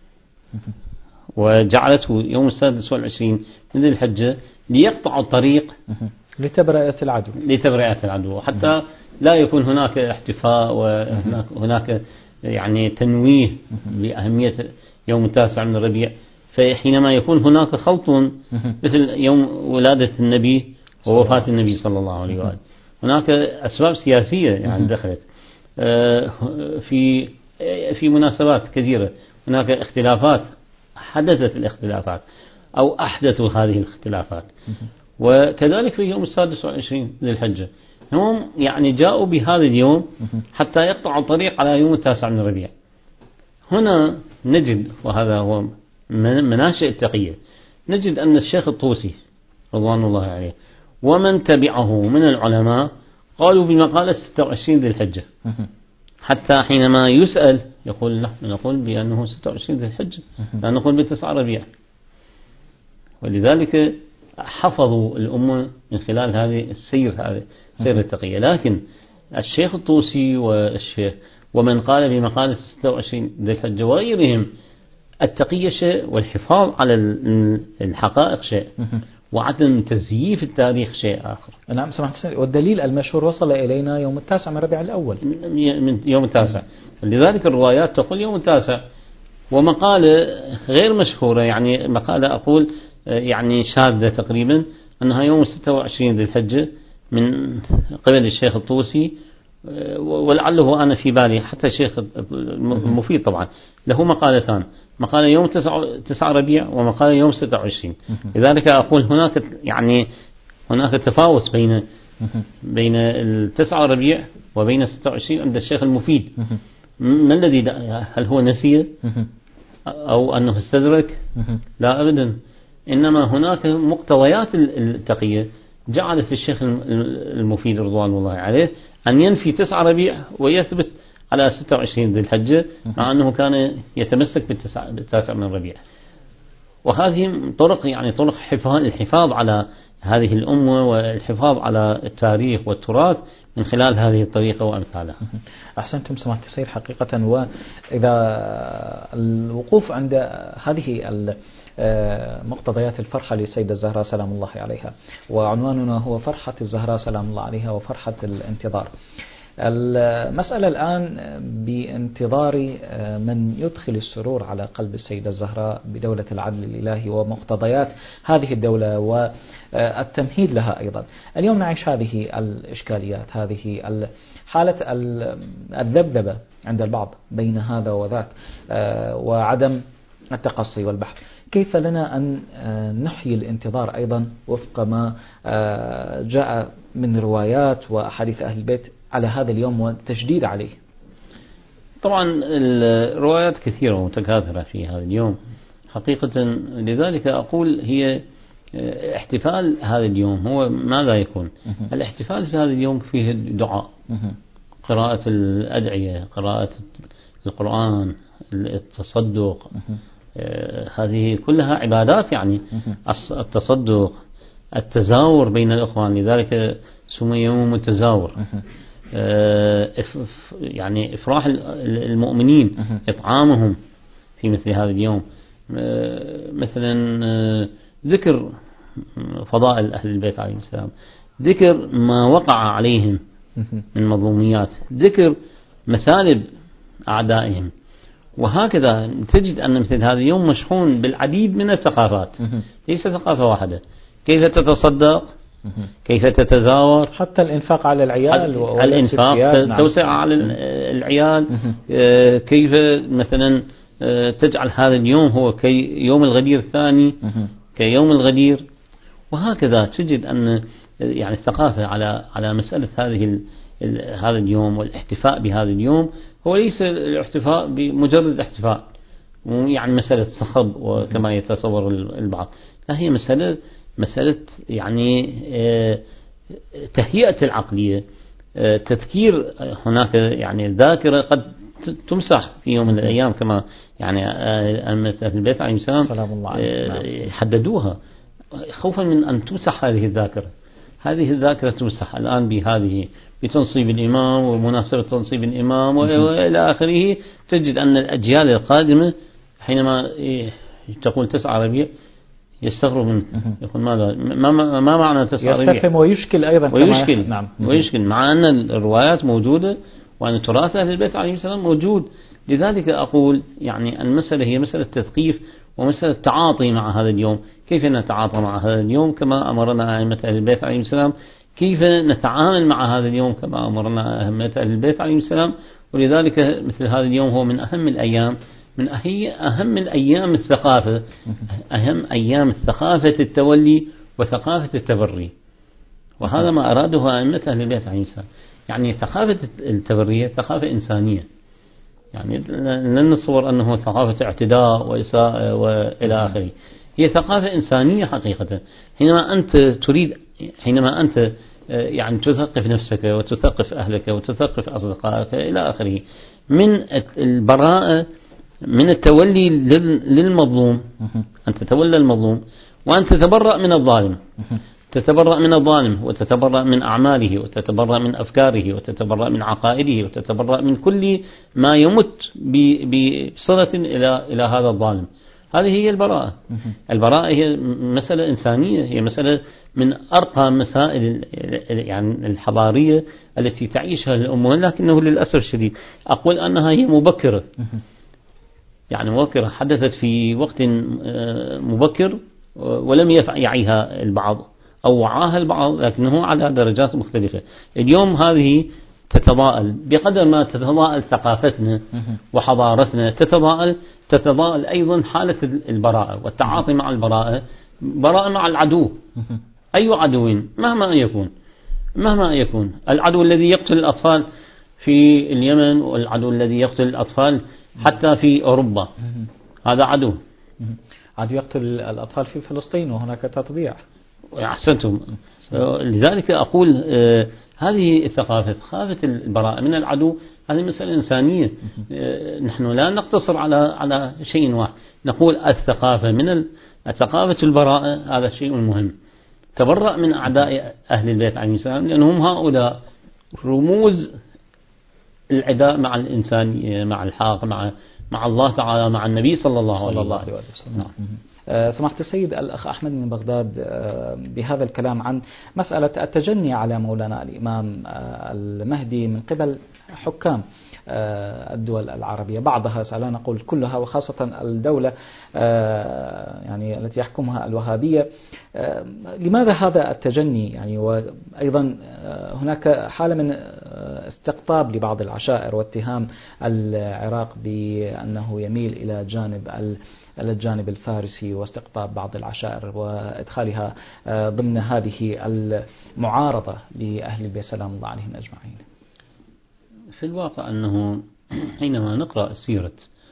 وجعلته يوم 26 من ذي الحجة ليقطع الطريق لتبرئة العدو، حتى لا يكون هناك احتفاء وهناك يعني تنويه بأهمية يوم 9 من الربيع. فحينما يكون هناك خلط مثل يوم ولادة النبي ووفاة النبي صلى الله عليه وآله، هناك أسباب سياسية يعني دخلت في مناسبات كثيرة، هناك اختلافات، حدثت الاختلافات أو أحدثوا هذه الاختلافات. وكذلك في يوم 26 للحجة هم يعني جاءوا بهذا اليوم حتى يقطعوا الطريق على يوم 9 من الربيع. هنا نجد، وهذا هو مناشئ التقية، نجد أن الشيخ الطوسي رضوان الله عليه ومن تبعه من العلماء قالوا بمقالة 26 ذي الحجة، حتى حينما يسأل يقول نحن نقول بأنه 26 ذي الحجة، لا نقول ب9 ربيع. ولذلك حفظوا الأمة من خلال هذه سير التقية. لكن الشيخ الطوسي والشيخ ومن قال بمقالة 26 ذي الحجة وغيرهم التقية شيء والحفاظ على الحقائق شيء، وعدم تزييف التاريخ شيء آخر. نعم سمعت. والدليل المشهور وصل إلينا يوم 9 من ربيع الأول، من يوم 9، لذلك الروايات تقول يوم 9. ومقالة غير مشهورة، يعني مقالة أقول يعني شاذة تقريبا، أنها يوم 26 ذي الحجة من قبل الشيخ الطوسي، ولعله أنا في بالي حتى الشيخ المفيد طبعا له مقالتان، مقالة يوم 9 ربيع ومقالة يوم 26. لذلك أقول هناك تفاوت بين 9 ربيع وبين 26 عند الشيخ المفيد. ما الذي هل هو نسي أو أنه استدرك؟ لا أبدا، إنما هناك مقتضيات التقية جعلت الشيخ المفيد رضوان الله عليه أن ينفي 9 ربيع ويثبت على 26 ذي الحجة، مع أنه كان يتمسك بالتاسع من ربيع. وهذه طرق، يعني طرق الحفاظ على هذه الأمة والحفاظ على التاريخ والتراث من خلال هذه الطريقة وأمثالها. أحسنتم سماحة السيد حقيقة. وإذا الوقوف عند هذه مقتضيات الفرحة للسيدة الزهراء سلام الله عليها، وعنواننا هو فرحة الزهراء سلام الله عليها وفرحة الانتظار. المسألة الآن بانتظار من يدخل السرور على قلب السيدة الزهراء بدولة العدل الإلهي ومقتضيات هذه الدولة والتمهيد لها أيضا. اليوم نعيش هذه الإشكاليات، هذه حالة الذبذبة عند البعض بين هذا وذاك وعدم التقصي والبحث. كيف لنا أن نحيي الانتظار أيضا وفق ما جاء من روايات وأحاديث أهل البيت على هذا اليوم والتشديد عليه؟ طبعا الروايات كثيرة ومتكاثرة في هذا اليوم حقيقة، لذلك أقول هي احتفال هذا اليوم هو ماذا يكون؟ الاحتفال في هذا اليوم فيه الدعاء، قراءة الأدعية، قراءة القرآن، التصدق، هذه كلها عبادات، يعني التصدق، التزاور بين الإخوان، لذلك سمي يوم التزاور. يعني إفراح المؤمنين، إطعامهم في مثل هذا اليوم، مثلا ذكر فضائل أهل البيت عليهم السلام، ذكر ما وقع عليهم من مظلوميات، ذكر مثالب أعدائهم. وهكذا تجد أن مثل هذا اليوم مشحون بالعديد من الثقافات، ليس ثقافة واحدة. كيف تتصدق، كيف تتزاور، حتى الإنفاق على العيال، الإنفاق، توسع على العيال، كيف مثلا تجعل هذا اليوم هو كيوم الغدير الثاني كيوم الغدير. وهكذا تجد أن يعني الثقافة على مسألة هذا اليوم والاحتفاء بهذا اليوم هو ليس الاحتفاء بمجرد احتفاء، يعني مسألة صخب وكما يتصور البعض، لا، هي مسألة يعني تهيئة العقلية، تذكير. هناك يعني الذاكرة قد تمسح في يوم من الأيام، كما يعني أئمة أهل البيت عليهم السلام حددوها خوفا من أن تمسح هذه الذاكرة. هذه الذاكرة تمسح الآن بتنصيب الإمام ومناسبة تنصيب الإمام وإلى آخره. تجد أن الأجيال القادمة حينما تقول 9 ربيع يستغرب من، يقول ماذا، ما معنى 9 ربيع، يستفهم ويشكل أيضا، ويشكل مع أن الروايات موجودة وأن تراث أهل البيت عليهم السلام موجود. لذلك أقول يعني المسألة هي مسألة تثقيف ومسألة تعاطي مع هذا اليوم. كيف نتعاطى مع هذا اليوم كما أمرنا أئمة أهل البيت عليهم السلام، كيف نتعامل مع هذا اليوم كما أمرنا أئمة أهل البيت عليهم السلام. ولذلك مثل هذا اليوم هو من أهم الأيام، من أهم الأيام الثقافة، أهم أيام الثقافة التولي وثقافة التبري. وهذا ما أراده أئمة أهل البيت عليهم السلام. يعني ثقافة التبرية ثقافة إنسانية، يعني لن نتصور أنه ثقافة اعتداء وإساءة وإلى آخره. هي ثقافة إنسانية حقيقة. حينما أنت يعني تثقف نفسك وتثقف أهلك وتثقف أصدقائك إلى آخره، من البراءة من التولي للمظلوم، أن تتولى المظلوم وأن تتبرأ من الظالم. تتبرأ من الظالم، وتتبرأ من أعماله، وتتبرأ من أفكاره، وتتبرأ من عقائده، وتتبرأ من كل ما يمت بصلة إلى هذا الظالم. هذه هي البراءة. البراءة هي مسألة إنسانية، هي مسألة من أرقى مسائل يعني الحضارية التي تعيشها الأمة، لكنه للأسف الشديد أقول أنها هي مبكرة، يعني مبكرة، حدثت في وقت مبكر ولم يعيها البعض أو وعاها البعض، لكنه على درجات مختلفة. اليوم هذه تتضاءل بقدر ما تتضاءل ثقافتنا وحضارتنا، تتضاءل أيضا حالة البراءة والتعاطي مع البراءة، براءة مع العدو، أي عدو مهما يكون العدو الذي يقتل الأطفال في اليمن، والعدو الذي يقتل الأطفال حتى في أوروبا، هذا عدو يقتل الأطفال في فلسطين وهناك تطبيع. أحسنتم. لذلك أقول هذه الثقافة، ثقافة البراءة من العدو، هذه مسألة إنسانية. نحن لا نقتصر على شيء واحد، نقول ثقافة البراءة، هذا شيء مهم. تبرأ من أعداء أهل البيت عليهم السلام، لأنهم هؤلاء رموز العداء مع الإنسانية، مع الحق، مع الله تعالى، مع النبي صلى الله عليه وسلم. سماحة السيد الأخ أحمد من بغداد، بهذا الكلام عن مسألة التجني على مولانا الإمام المهدي من قبل حكام الدول العربية، بعضها لا نقول كلها، وخاصة الدولة يعني التي يحكمها الوهابية، لماذا هذا التجني؟ يعني وأيضا هناك حالة من استقطاب لبعض العشائر واتهام العراق بأنه يميل إلى الجانب الفارسي، واستقطاب بعض العشائر وإدخالها ضمن هذه المعارضة لأهل البيت سلام الله عليهم أجمعين. في الواقع أنه حينما نقرأ سيرة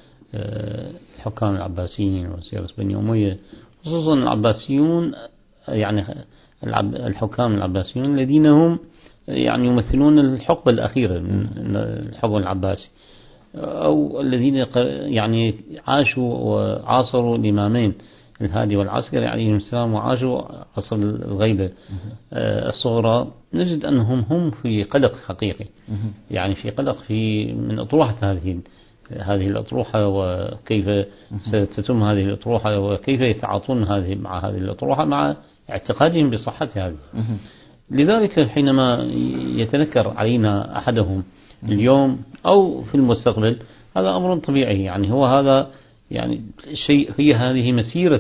الحكام العباسيين وسيرة بني أمية، خصوصا العباسيون، يعني الحكام العباسيون الذين هم يعني يمثلون الحقبة الأخيرة من الحكم العباسي، أو الذين يعني عاشوا وعاصروا الإمامين الهادي والعسكري عليهم السلام، وعاشوا عصر الغيبة الصغرى، نجد أنهم هم في قلق حقيقي، يعني في قلق من أطروحة هذه الأطروحة، وكيف ستتم هذه الأطروحة، وكيف يتعاطون مع هذه الأطروحة، مع اعتقادهم بصحة هذه. لذلك حينما يتنكر علينا أحدهم اليوم أو في المستقبل، هذا أمر طبيعي، يعني هو هذا يعني هي هذه مسيرة،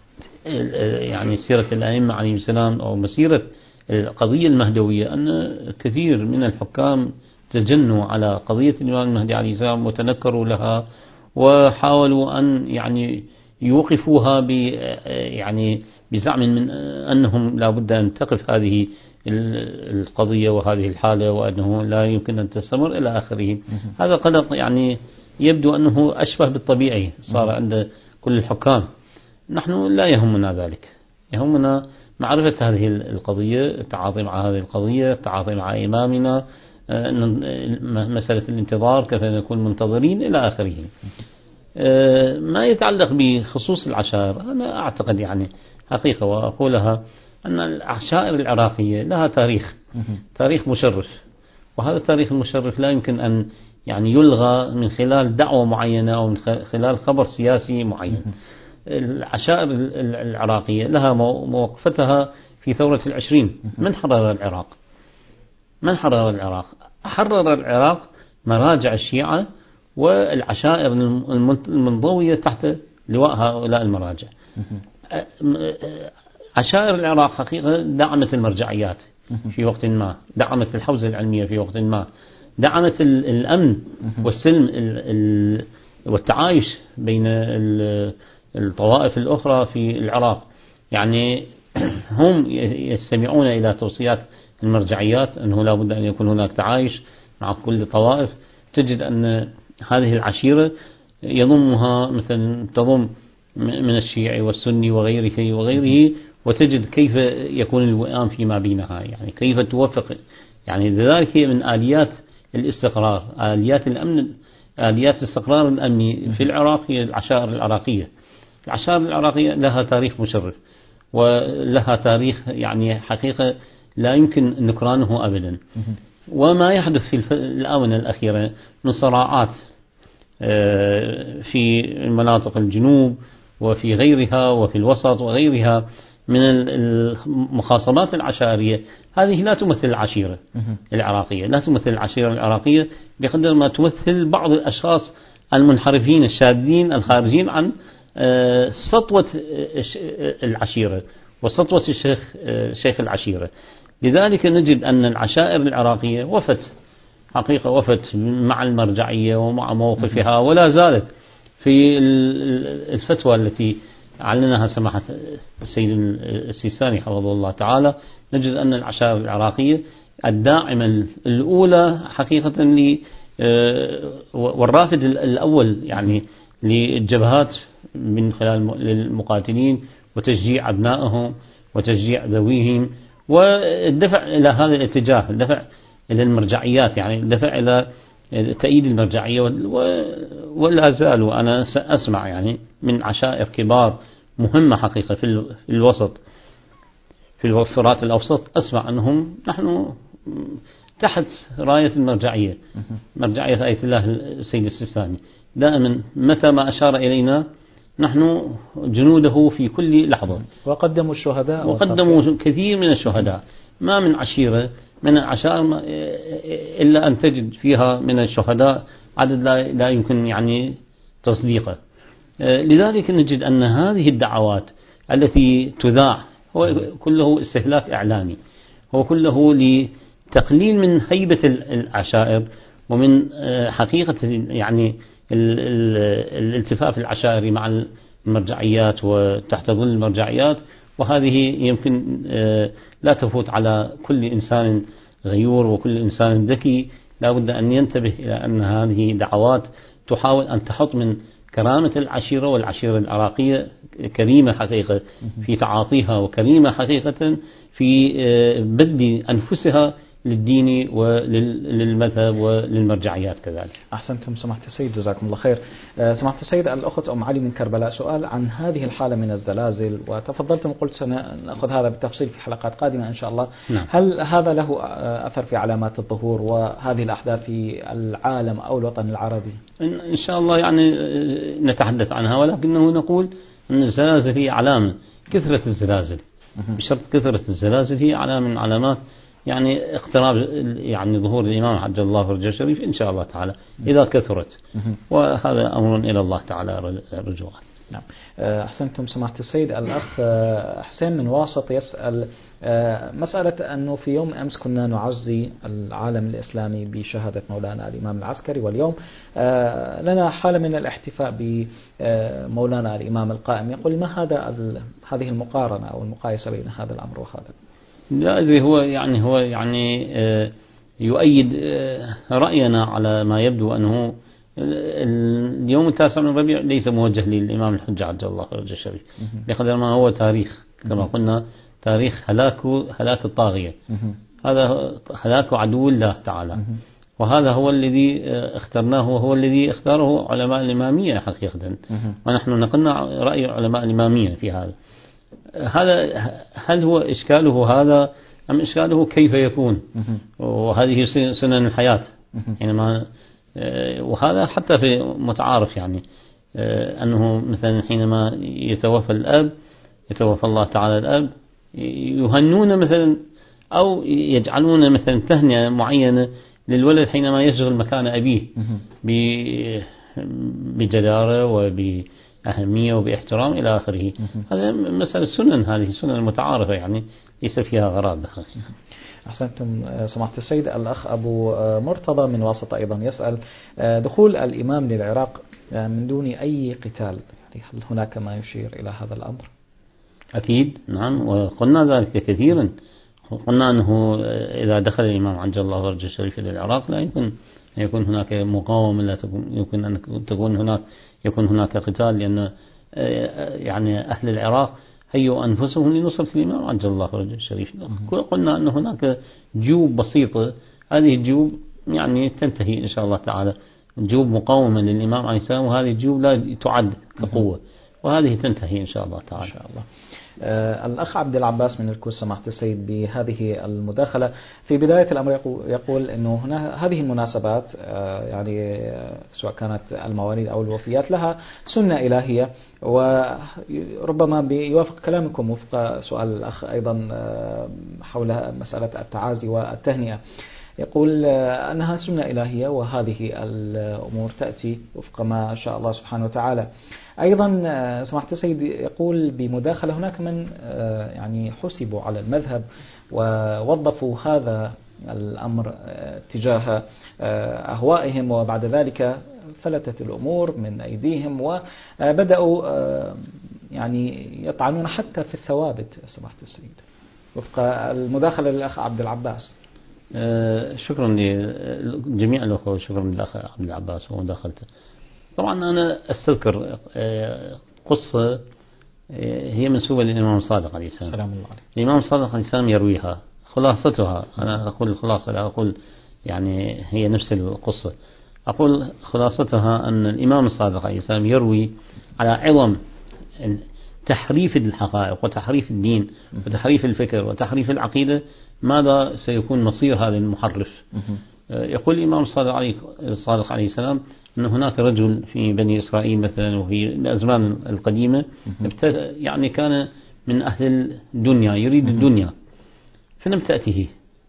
يعني سيرة الأئمة عليهم السلام، أو مسيرة القضية المهدوية، أن كثير من الحكام تجنوا على قضية الإمام المهدي عليه السلام وتنكروا لها، وحاولوا أن يعني يوقفوها يعني بزعم من أنهم لا بد أن تقف هذه القضية وهذه الحالة، وأنه لا يمكن أن تستمر إلى آخره. هذا قلق يعني يبدو أنه أشبه بالطبيعي صار عند كل الحكام. نحن لا يهمنا ذلك، يهمنا معرفة هذه القضية، التعاطي مع هذه القضية، التعاطي مع إمامنا، مسألة الانتظار، كيف نكون منتظرين إلى آخره. ما يتعلق بخصوص العشائر، أنا أعتقد يعني حقيقة وأقولها أن العشائر العراقية لها تاريخ مشرف، وهذا التاريخ المشرف لا يمكن أن يعني يلغى من خلال دعوة معينة أو من خلال خبر سياسي معين. العشائر العراقية لها موقفتها في ثورة 20. من حرر العراق؟ حرر العراق مراجع الشيعة والعشائر المنضوية تحت لواء هؤلاء المراجع. عشائر العراق حقيقة دعمت المرجعيات في وقت ما، دعمت الحوزة العلمية في وقت ما، دعمت الأمن والسلم والتعايش بين الطوائف الأخرى في العراق. يعني هم يستمعون إلى توصيات المرجعيات أنه لا بد أن يكون هناك تعايش مع كل الطوائف. تجد أن هذه العشيرة يضمها مثلا تضم من الشيعي والسني وغيره، وتجد كيف يكون الوئام فيما بينها، يعني كيف توفق. يعني لذلك هي من آليات الاستقرار، آليات الأمن، آليات الاستقرار الأمني في العراق هي العشائر العراقية. العشائر العراقية لها تاريخ مشرف، ولها تاريخ يعني حقيقة لا يمكن نكرانه أبدا. وما يحدث في الآونة الأخيرة من صراعات في مناطق الجنوب وفي غيرها وفي الوسط وغيرها من المخاصمات العشائرية، هذه لا تمثل العشيرة العراقية، لا تمثل العشيرة العراقية بقدر ما تمثل بعض الأشخاص المنحرفين الشاذين الخارجين عن سطوة العشيرة وسطوة شيخ العشيرة. لذلك نجد أن العشائر العراقية وفت مع المرجعية ومع موقفها، ولا زالت في الفتوى التي أعلنها سماحة السيد السيستاني حفظه الله تعالى. نجد أن العشائر العراقية الداعمة الأولى حقيقة والرافد الأول يعني للجبهات من خلال المقاتلين وتشجيع أبنائهم وتشجيع ذويهم والدفع إلى هذا الاتجاه، الدفع إلى المرجعيات، يعني الدفع إلى تأييد المرجعية. ولا زال وأنا أسمع يعني من عشائر كبار مهمة حقيقة في الوسط، في الفرات الأوسط، أسمع أنهم نحن تحت راية المرجعية، مرجعية آية الله السيد السيستاني. دائما متى ما أشار إلينا نحن جنوده في كل لحظة. وقدموا الشهداء، وقدموا كثير من الشهداء. ما من عشيرة من العشائر إلا أن تجد فيها من الشهداء عدد لا يمكن يعني تصديقه. لذلك نجد أن هذه الدعوات التي تذاع هو كله استهلاك إعلامي، هو كله لتقليل من هيبة العشائر ومن حقيقة يعني الالتفاف العشائري مع المرجعيات وتحت ظل المرجعيات. وهذه يمكن لا تفوت على كل إنسان غيور وكل إنسان ذكي، لا بد أن ينتبه إلى أن هذه دعوات تحاول أن تحط من كرامة العشيرة، والعشيرة العراقية كريمة حقيقة في تعاطيها وكريمة حقيقة في بذل أنفسها للدين وللمذهب وللمرجعيات كذلك. أحسنتم سماحة السيد، جزاكم الله خير. سماحة السيد، الأخت أم علي من كربلاء سؤال عن هذه الحالة من الزلازل، وتفضلتم وقلت سنأخذ هذا بالتفصيل في حلقات قادمة إن شاء الله. نعم. هل هذا له أثر في علامات الظهور وهذه الأحداث في العالم أو الوطن العربي؟ إن شاء الله يعني نتحدث عنها، ولكنه نقول أن الزلازل هي علامة، كثرة الزلازل بشرط كثرة الزلازل هي علامة من علامات يعني اقتراب يعني ظهور الإمام عجل الله فرجه الشريف إن شاء الله تعالى إذا كثرت، وهذا أمر إلى الله تعالى رجوعا. نعم. أحسنتم سماحة السيد. الأخ حسين من واسط يسأل مسألة أنه في يوم أمس كنا نعزي العالم الإسلامي بشهادة مولانا الإمام العسكري، واليوم لنا حالة من الاحتفاء بمولانا الإمام القائم. يقول ما هذه المقارنة أو المقايسة بين هذا الأمر وهذا؟ لا أدري، هو يعني يؤيد رأينا على ما يبدو أنه اليوم 9 من ربيع ليس موجه للإمام الحجة عجل الله فرجه الشريف، بقدر ما هو تاريخ كما قلنا، تاريخ هلاك الطاغية، هذا هلاك عدو الله تعالى، وهذا هو الذي اخترناه وهو الذي اختاره علماء الإمامية حقيقة، ونحن نقلنا رأي علماء الإمامية في هذا. هل هو إشكاله هذا أم إشكاله كيف يكون؟ وهذه سنن الحياة حينما وهذا حتى في متعارف يعني أنه مثلا حينما يتوفى الأب، يتوفى الله تعالى الأب، يهنون مثلا أو يجعلون مثلا تهنئة معينة للولد حينما يشغل مكان أبيه بجدارة وبأهمية وباحترام إلى آخره. هذا مسألة سنن، هذه سنن متعارفة يعني ليس فيها غرابة. أحسنتم سماحة السيد. الأخ أبو مرتضى من واسط أيضا يسأل دخول الإمام للعراق من دون أي قتال، هل هناك ما يشير إلى هذا الأمر؟ أكيد نعم، وقلنا ذلك كثيرا. قلنا أنه إذا دخل الإمام عجل الله فرجه الشريف إلى العراق لا يمكن أن يكون هناك مقاومة، لا يمكن أن يكون هناك قتال، لأن يعني أهل العراق هيئوا أنفسهم لنصرة الإمام عجل الله فرجه الشريف. قلنا أن هناك جيوب بسيطة، هذه الجيوب يعني تنتهي إن شاء الله تعالى، جيوب مقاومة للإمام عليه السلام، وهذه الجيوب لا تعد كقوة، وهذه تنتهي إن شاء الله تعالى. إن شاء الله. الأخ عبد العباس من الكويت سماحة السيد بهذه المداخلة في بداية الأمر يقول أنه هنا هذه المناسبات يعني سواء كانت المواليد أو الوفيات لها سنة إلهية، وربما بيوافق كلامكم وفق سؤال الأخ أيضا حول مسألة التعازي والتهنئة. يقول أنها سنة إلهية وهذه الأمور تأتي وفق ما شاء الله سبحانه وتعالى. أيضا سماحة السيد يقول بمداخلة هناك من يعني حسبوا على المذهب ووظفوا هذا الأمر تجاه أهوائهم، وبعد ذلك فلتت الأمور من أيديهم وبدأوا يعني يطعنون حتى في الثوابت سماحة السيد وفق المداخلة للأخ عبد العباس. شكرا لجميع الأخوة، شكرا للأخ عبد العباس ومداخلته. طبعا أنا أستذكر قصة هي منسوبة للإمام الصادق عليه السلام. سلام الله عليه. الإمام الصادق عليه السلام يرويها، خلاصتها أنا أقول الخلاصة، لا أقول يعني هي نفس القصة، أقول خلاصتها أن الإمام الصادق عليه السلام يروي على عظم تحريف الحقائق وتحريف الدين وتحريف الفكر وتحريف العقيدة، ماذا سيكون مصير هذا المحرف. يقول الإمام الصادق عليه السلام أن هناك رجل في بني إسرائيل مثلا وفي الأزمان القديمة يعني كان من أهل الدنيا يريد الدنيا فلم تأته،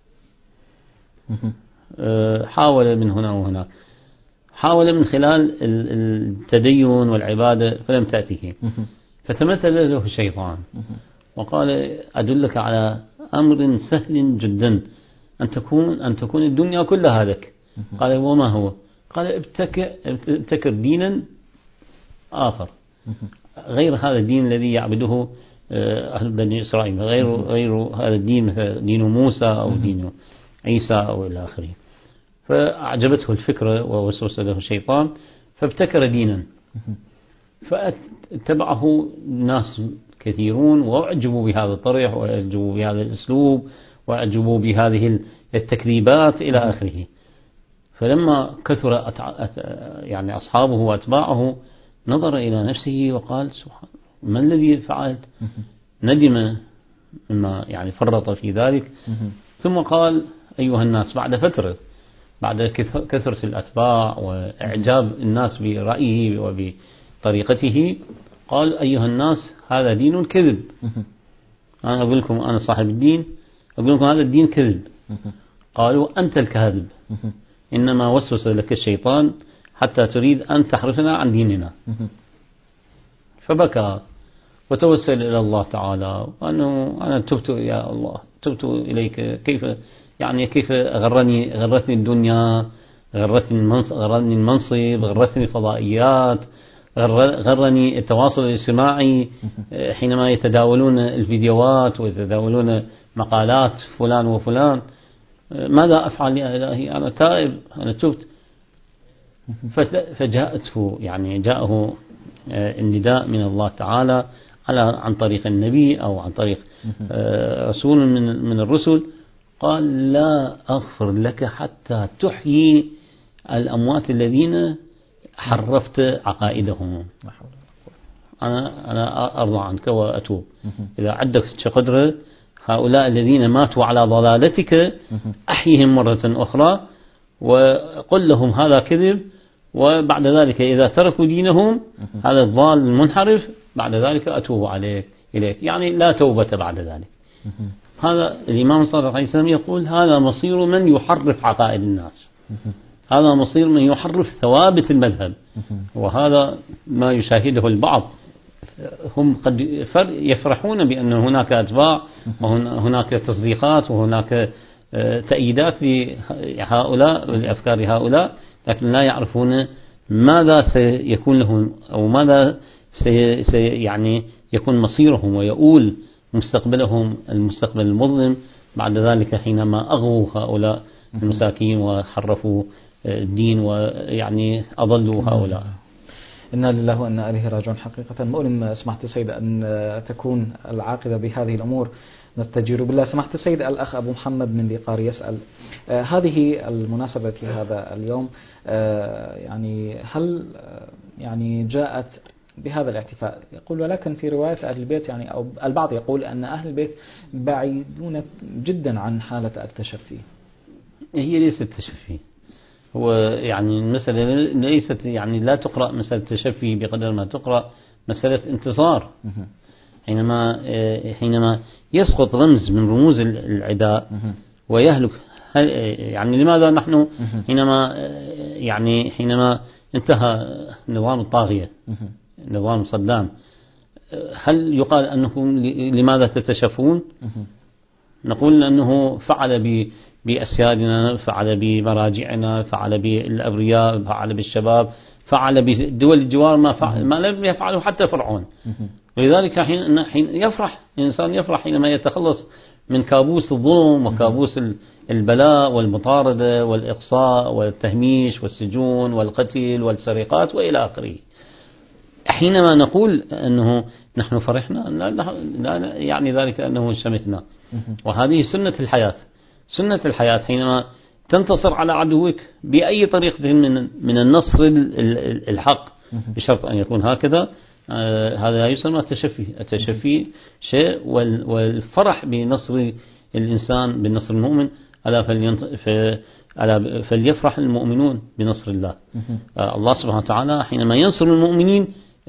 حاول من هنا وهناك، حاول من خلال التدين والعبادة فلم تأته، فتمثل له الشيطان وقال أدلك على أمر سهل جدا أن تكون الدنيا كلها لك. قال وما هو؟ قال ابتكر دينا آخر غير هذا الدين الذي يعبده أهل بني إسرائيل، غير هذا الدين مثل دين موسى أو دين عيسى أو إلى آخره. فأعجبته الفكرة ووسوس له الشيطان فابتكر دينا، فاتبعه ناس كثيرون وأعجبوا بهذا الطرح وأعجبوا بهذا الأسلوب وأعجبوا بهذه التكذيبات إلى آخره. فلما كثر يعني أصحابه وأتباعه نظر إلى نفسه وقال سبحان ما الذي فعلت، ندم مما يعني فرط في ذلك. ثم قال أيها الناس بعد فترة، بعد كثرة الأتباع وإعجاب الناس برأيه وبطريقته، قال أيها الناس هذا دين كذب. أنا أقول لكم أنا صاحب الدين، أقول لكم هذا الدين كذب. قالوا أنت الكاذب، إنما وسوس لك الشيطان حتى تريد أن تحرفنا عن ديننا. فبكى وتوسل إلى الله تعالى وأنه أنا تبت يا الله، تبت إليك، كيف غرتني الدنيا، غرتني المنصب، غرتني الفضائيات، غرني التواصل الاجتماعي حينما يتداولون الفيديوهات ويتداولون مقالات فلان وفلان. ماذا أفعل يا إلهي؟ أنا تائب، أنا تبت. جاءه النداء من الله تعالى عن طريق النبي أو عن طريق رسول من الرسل، قال لا أغفر لك حتى تحيي الأموات الذين حرفت عقائدهم. أنا أرضى عنك وأتوب. إذا عدك قدر هؤلاء الذين ماتوا على ضلالتك أحيهم مرة أخرى وقل لهم هذا كذب، وبعد ذلك إذا تركوا دينهم هذا الضال المنحرف بعد ذلك أتوب إليك، يعني لا توبة بعد ذلك. هذا الإمام الصادق عليه السلام يقول هذا مصير من يحرف عقائد الناس، هذا مصير من يحرف ثوابت المذهب. وهذا ما يشاهده البعض، هم قد يفرحون بأن هناك أتباع وهناك تصديقات وهناك تأييدات لهؤلاء لأفكار هؤلاء، لكن لا يعرفون ماذا سيكون لهم أو ماذا يعني يكون مصيرهم ويؤول مستقبلهم المستقبل المظلم بعد ذلك حينما أغووا هؤلاء المساكين وحرفوا الدين ويعني أضلوا هؤلاء. إنا لله وإنا إليه راجعون. حقيقة مؤلم سماحة السيد أن تكون العاقبة بهذه الأمور، نستجير بالله. سماحة السيد الأخ أبو محمد من بقار يسأل هذه المناسبة في هذا اليوم يعني هل يعني جاءت بهذا الاحتفاء. يقول ولكن في رواية أهل البيت يعني أو البعض يقول أن أهل البيت بعيدون جدا عن حالة التشفي. هي ليست تشفي، هو يعني المسألة ليست يعني لا تقرأ مسألة تشفي بقدر ما تقرأ مسألة انتصار. حينما يسقط رمز من رموز العداء ويهلك، يعني لماذا نحن حينما انتهى نظام الطاغية نظام صدام، هل يقال أنه لماذا تتشفون؟ نقول أنه فعل بأسيادنا، فعل بمراجعنا، فعل بالأبرياء، فعل بالشباب، فعل بدول الجوار ما لم يفعله حتى فرعون. ولذلك حين يفرح الإنسان، يفرح حينما يتخلص من كابوس الظلم وكابوس البلاء والمطاردة والإقصاء والتهميش والسجون والقتل والسرقات وإلى آخره. حينما نقول أنه نحن فرحنا لا يعني ذلك أنه شمتنا. وهذه سنة الحياة. سنة الحياة حينما تنتصر على عدوك بأي طريقة من النصر الحق، بشرط أن يكون هكذا، هذا يسمى التشفي. التشفي شيء، والفرح بنصر الإنسان بالنصر المؤمن ألا فليفرح المؤمنون بنصر الله. الله سبحانه وتعالى حينما ينصر المؤمنين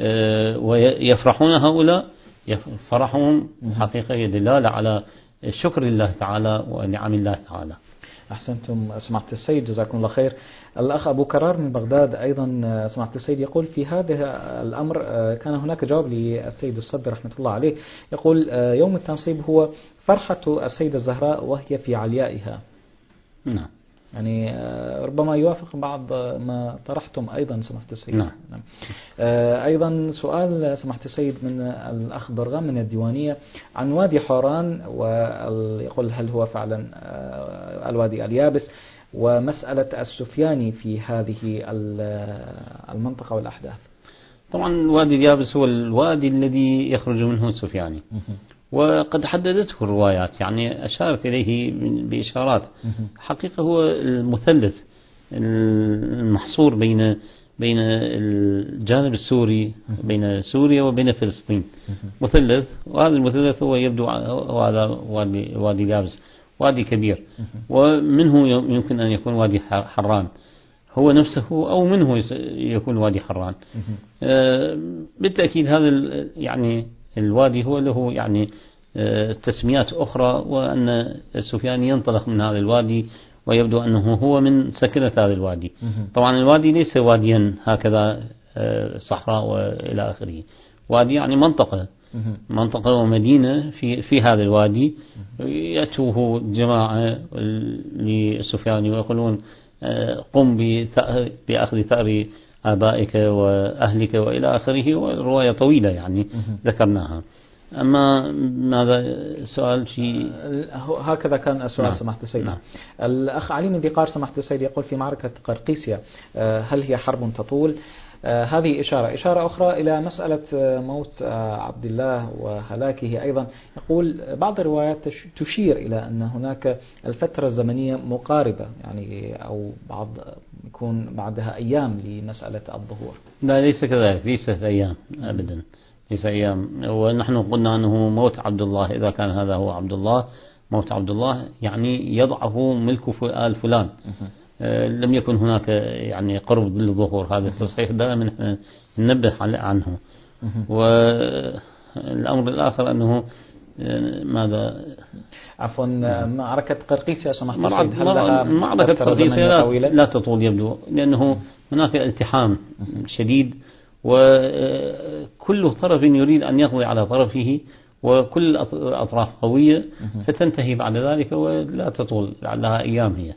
ويفرحون هؤلاء، فرحهم حقيقة دلالة على شكر الله تعالى ونعم الله تعالى. أحسنتم سماحة السيد، جزاكم الله خير. الأخ أبو كرار من بغداد أيضا سماحة السيد يقول في هذا الأمر كان هناك جواب للسيد الصدر رحمة الله عليه، يقول يوم التنصيب هو فرحة السيدة الزهراء وهي في عليائها. نعم. يعني ربما يوافق بعض ما طرحتم أيضا سماحة السيد. نعم. أيضا سؤال سماحة السيد من الأخ برغام من الديوانية عن وادي حوران، ويقول هل هو فعلا الوادي اليابس، ومسألة السفياني في هذه المنطقة والأحداث. طبعا الوادي اليابس هو الوادي الذي يخرج منه السفياني، وقد حددته الروايات، يعني أشارت إليه بإشارات. حقيقة هو المثلث المحصور بين الجانب السوري، بين سوريا وبين فلسطين، مثلث. وهذا المثلث هو يبدو هذا وادي اليابس، وادي كبير، ومنه يمكن أن يكون وادي حران هو نفسه، أو منه يكون وادي حران. بالتأكيد هذا يعني الوادي هو له يعني تسميات أخرى، وأن السفياني ينطلق من هذا الوادي، ويبدو أنه هو من سكنة هذا الوادي. طبعا الوادي ليس واديا هكذا صحراء وإلى آخره، وادي يعني منطقة ومدينة في هذا الوادي. يأتوه جماعة للسفياني ويقولون قم بأخذ ثأر آبائك وأهلك وإلى آخره، والرواية طويلة يعني ذكرناها. أما ماذا سؤال في هكذا كان السؤال. سماحة السيد. الأخ علي من دقار سماحة السيد يقول في معركة قرقيسيا هل هي حرب تطول؟ هذه إشارة أخرى إلى مسألة موت عبد الله وهلاكه. أيضا يقول بعض الروايات تشير إلى أن هناك الفترة الزمنية مقاربة، يعني أو بعض يكون بعدها أيام لمسألة الظهور. لا، ليس كذلك، ليست أيام أبدا، ليس أيام. ونحن قلنا أنه موت عبد الله، إذا كان هذا هو عبد الله، موت عبد الله يعني يضعه ملك آل فلان. لم يكن هناك يعني قرب للظهور. هذا التصحيح دائما ننبه عنه. والأمر الآخر أنه ماذا عفوا معركة قرقيسيا سمحت معركة قرقيسيا لا تطول يبدو، لأنه هناك التحام شديد، وكل طرف يريد أن يقضي على طرفه، وكل الأطراف قوية، فتنتهي بعد ذلك ولا تطول، لعلها أيام هي.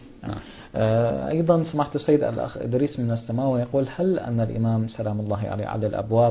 أيضا سمحت السيد الأخ إدريس من السماوة يقول هل أن الإمام سلام الله عليه على الأبواب؟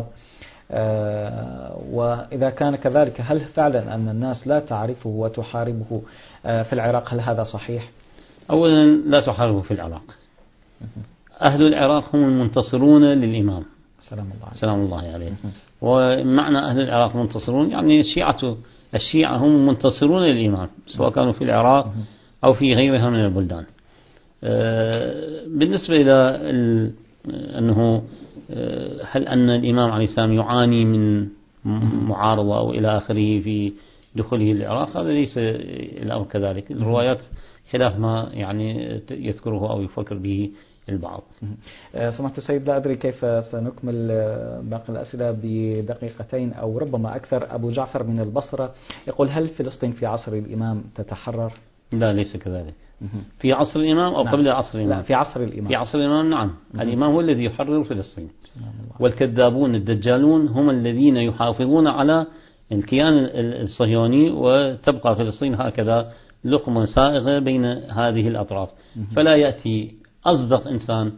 وإذا كان كذلك هل فعلا أن الناس لا تعرفه وتحاربه في العراق؟ هل هذا صحيح؟ أولا لا تحاربه في العراق. أهل العراق هم المنتصرون للإمام سلام الله عليه. ومعنى أهل العراق منتصرون يعني الشيعة هم منتصرون للإمام، سواء كانوا في العراق أو في غيرها من البلدان. بالنسبة إلى أنه هل أن الإمام عليه السلام يعاني من معارضة أو إلى آخره في دخوله العراق؟ هذا ليس الأمر كذلك. الروايات خلاف ما يعني يذكره أو يفكر به البعض. سمعت السيد، لا أدري كيف سنكمل باقي الأسئلة بدقيقتين أو ربما أكثر. أبو جعفر من البصرة يقول: هل فلسطين في عصر الإمام تتحرر؟ لا، ليس كذلك. في عصر الإمام أو قبل عصر الإمام؟ لا، في عصر الإمام. في عصر الإمام نعم. الإمام هو الذي يحرر فلسطين، والكذابون الدجالون هم الذين يحافظون على الكيان الصهيوني، وتبقى فلسطين هكذا لقمة سائغة بين هذه الأطراف. فلا يأتي أصدق إنسان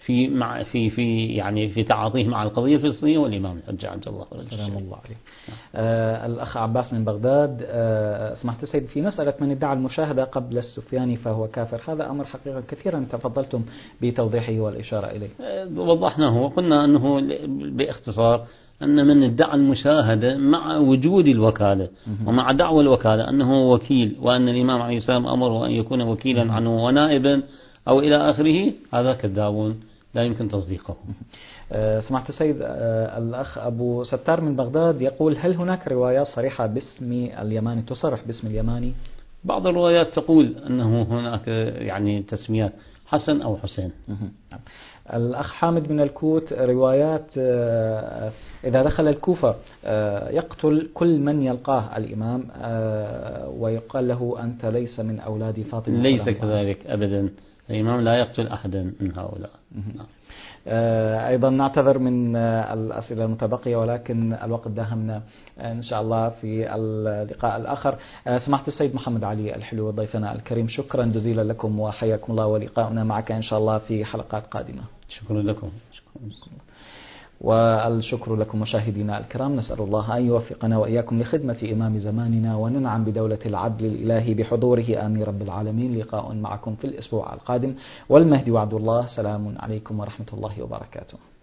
في تعاطيه مع القضية الفلسطينية والإمام الحجة عجل الله سلام الله عليه. الأخ عباس من بغداد: سمحت السيد، في مسألة من ادعى المشاهدة قبل السفياني فهو كافر، هذا أمر حقيقة كثيرا تفضلتم بتوضيحه والإشارة إليه. وضحناه وقلنا أنه باختصار أن من ادعى المشاهدة مع وجود الوكالة ومع دعوى الوكالة أنه وكيل، وأن الإمام عليه السلام أمره أن يكون وكيلا عنه ونائبا أو إلى آخره، هذا كذابون لا يمكن تصديقه. سمعت السيد، الأخ أبو ستار من بغداد يقول: هل هناك روايات صريحة باسم اليماني تصرح باسم اليماني؟ بعض الروايات تقول أنه هناك تسميات حسن أو حسين. الأخ حامد من الكوت: روايات إذا دخل الكوفة يقتل كل من يلقاه الإمام ويقال له: أنت ليس من أولاد فاطمة. ليس كذلك أبدا، الإمام لا يقتل أحدا من هؤلاء. أيضا نعتذر من الأسئلة المتبقية، ولكن الوقت داهمنا إن شاء الله في اللقاء الآخر. سمحت السيد محمد علي الحلو ضيفنا الكريم، شكرا جزيلا لكم وحياكم الله، ولقاؤنا معك إن شاء الله في حلقات قادمة. شكرا لكم. والشكر لكم مشاهدينا الكرام، نسأل الله أن يوفقنا وإياكم لخدمة إمام زماننا وننعم بدولة العدل الإلهي بحضوره آمين رب العالمين. لقاء معكم في الأسبوع القادم، والمهدي وعد الله. سلام عليكم ورحمة الله وبركاته.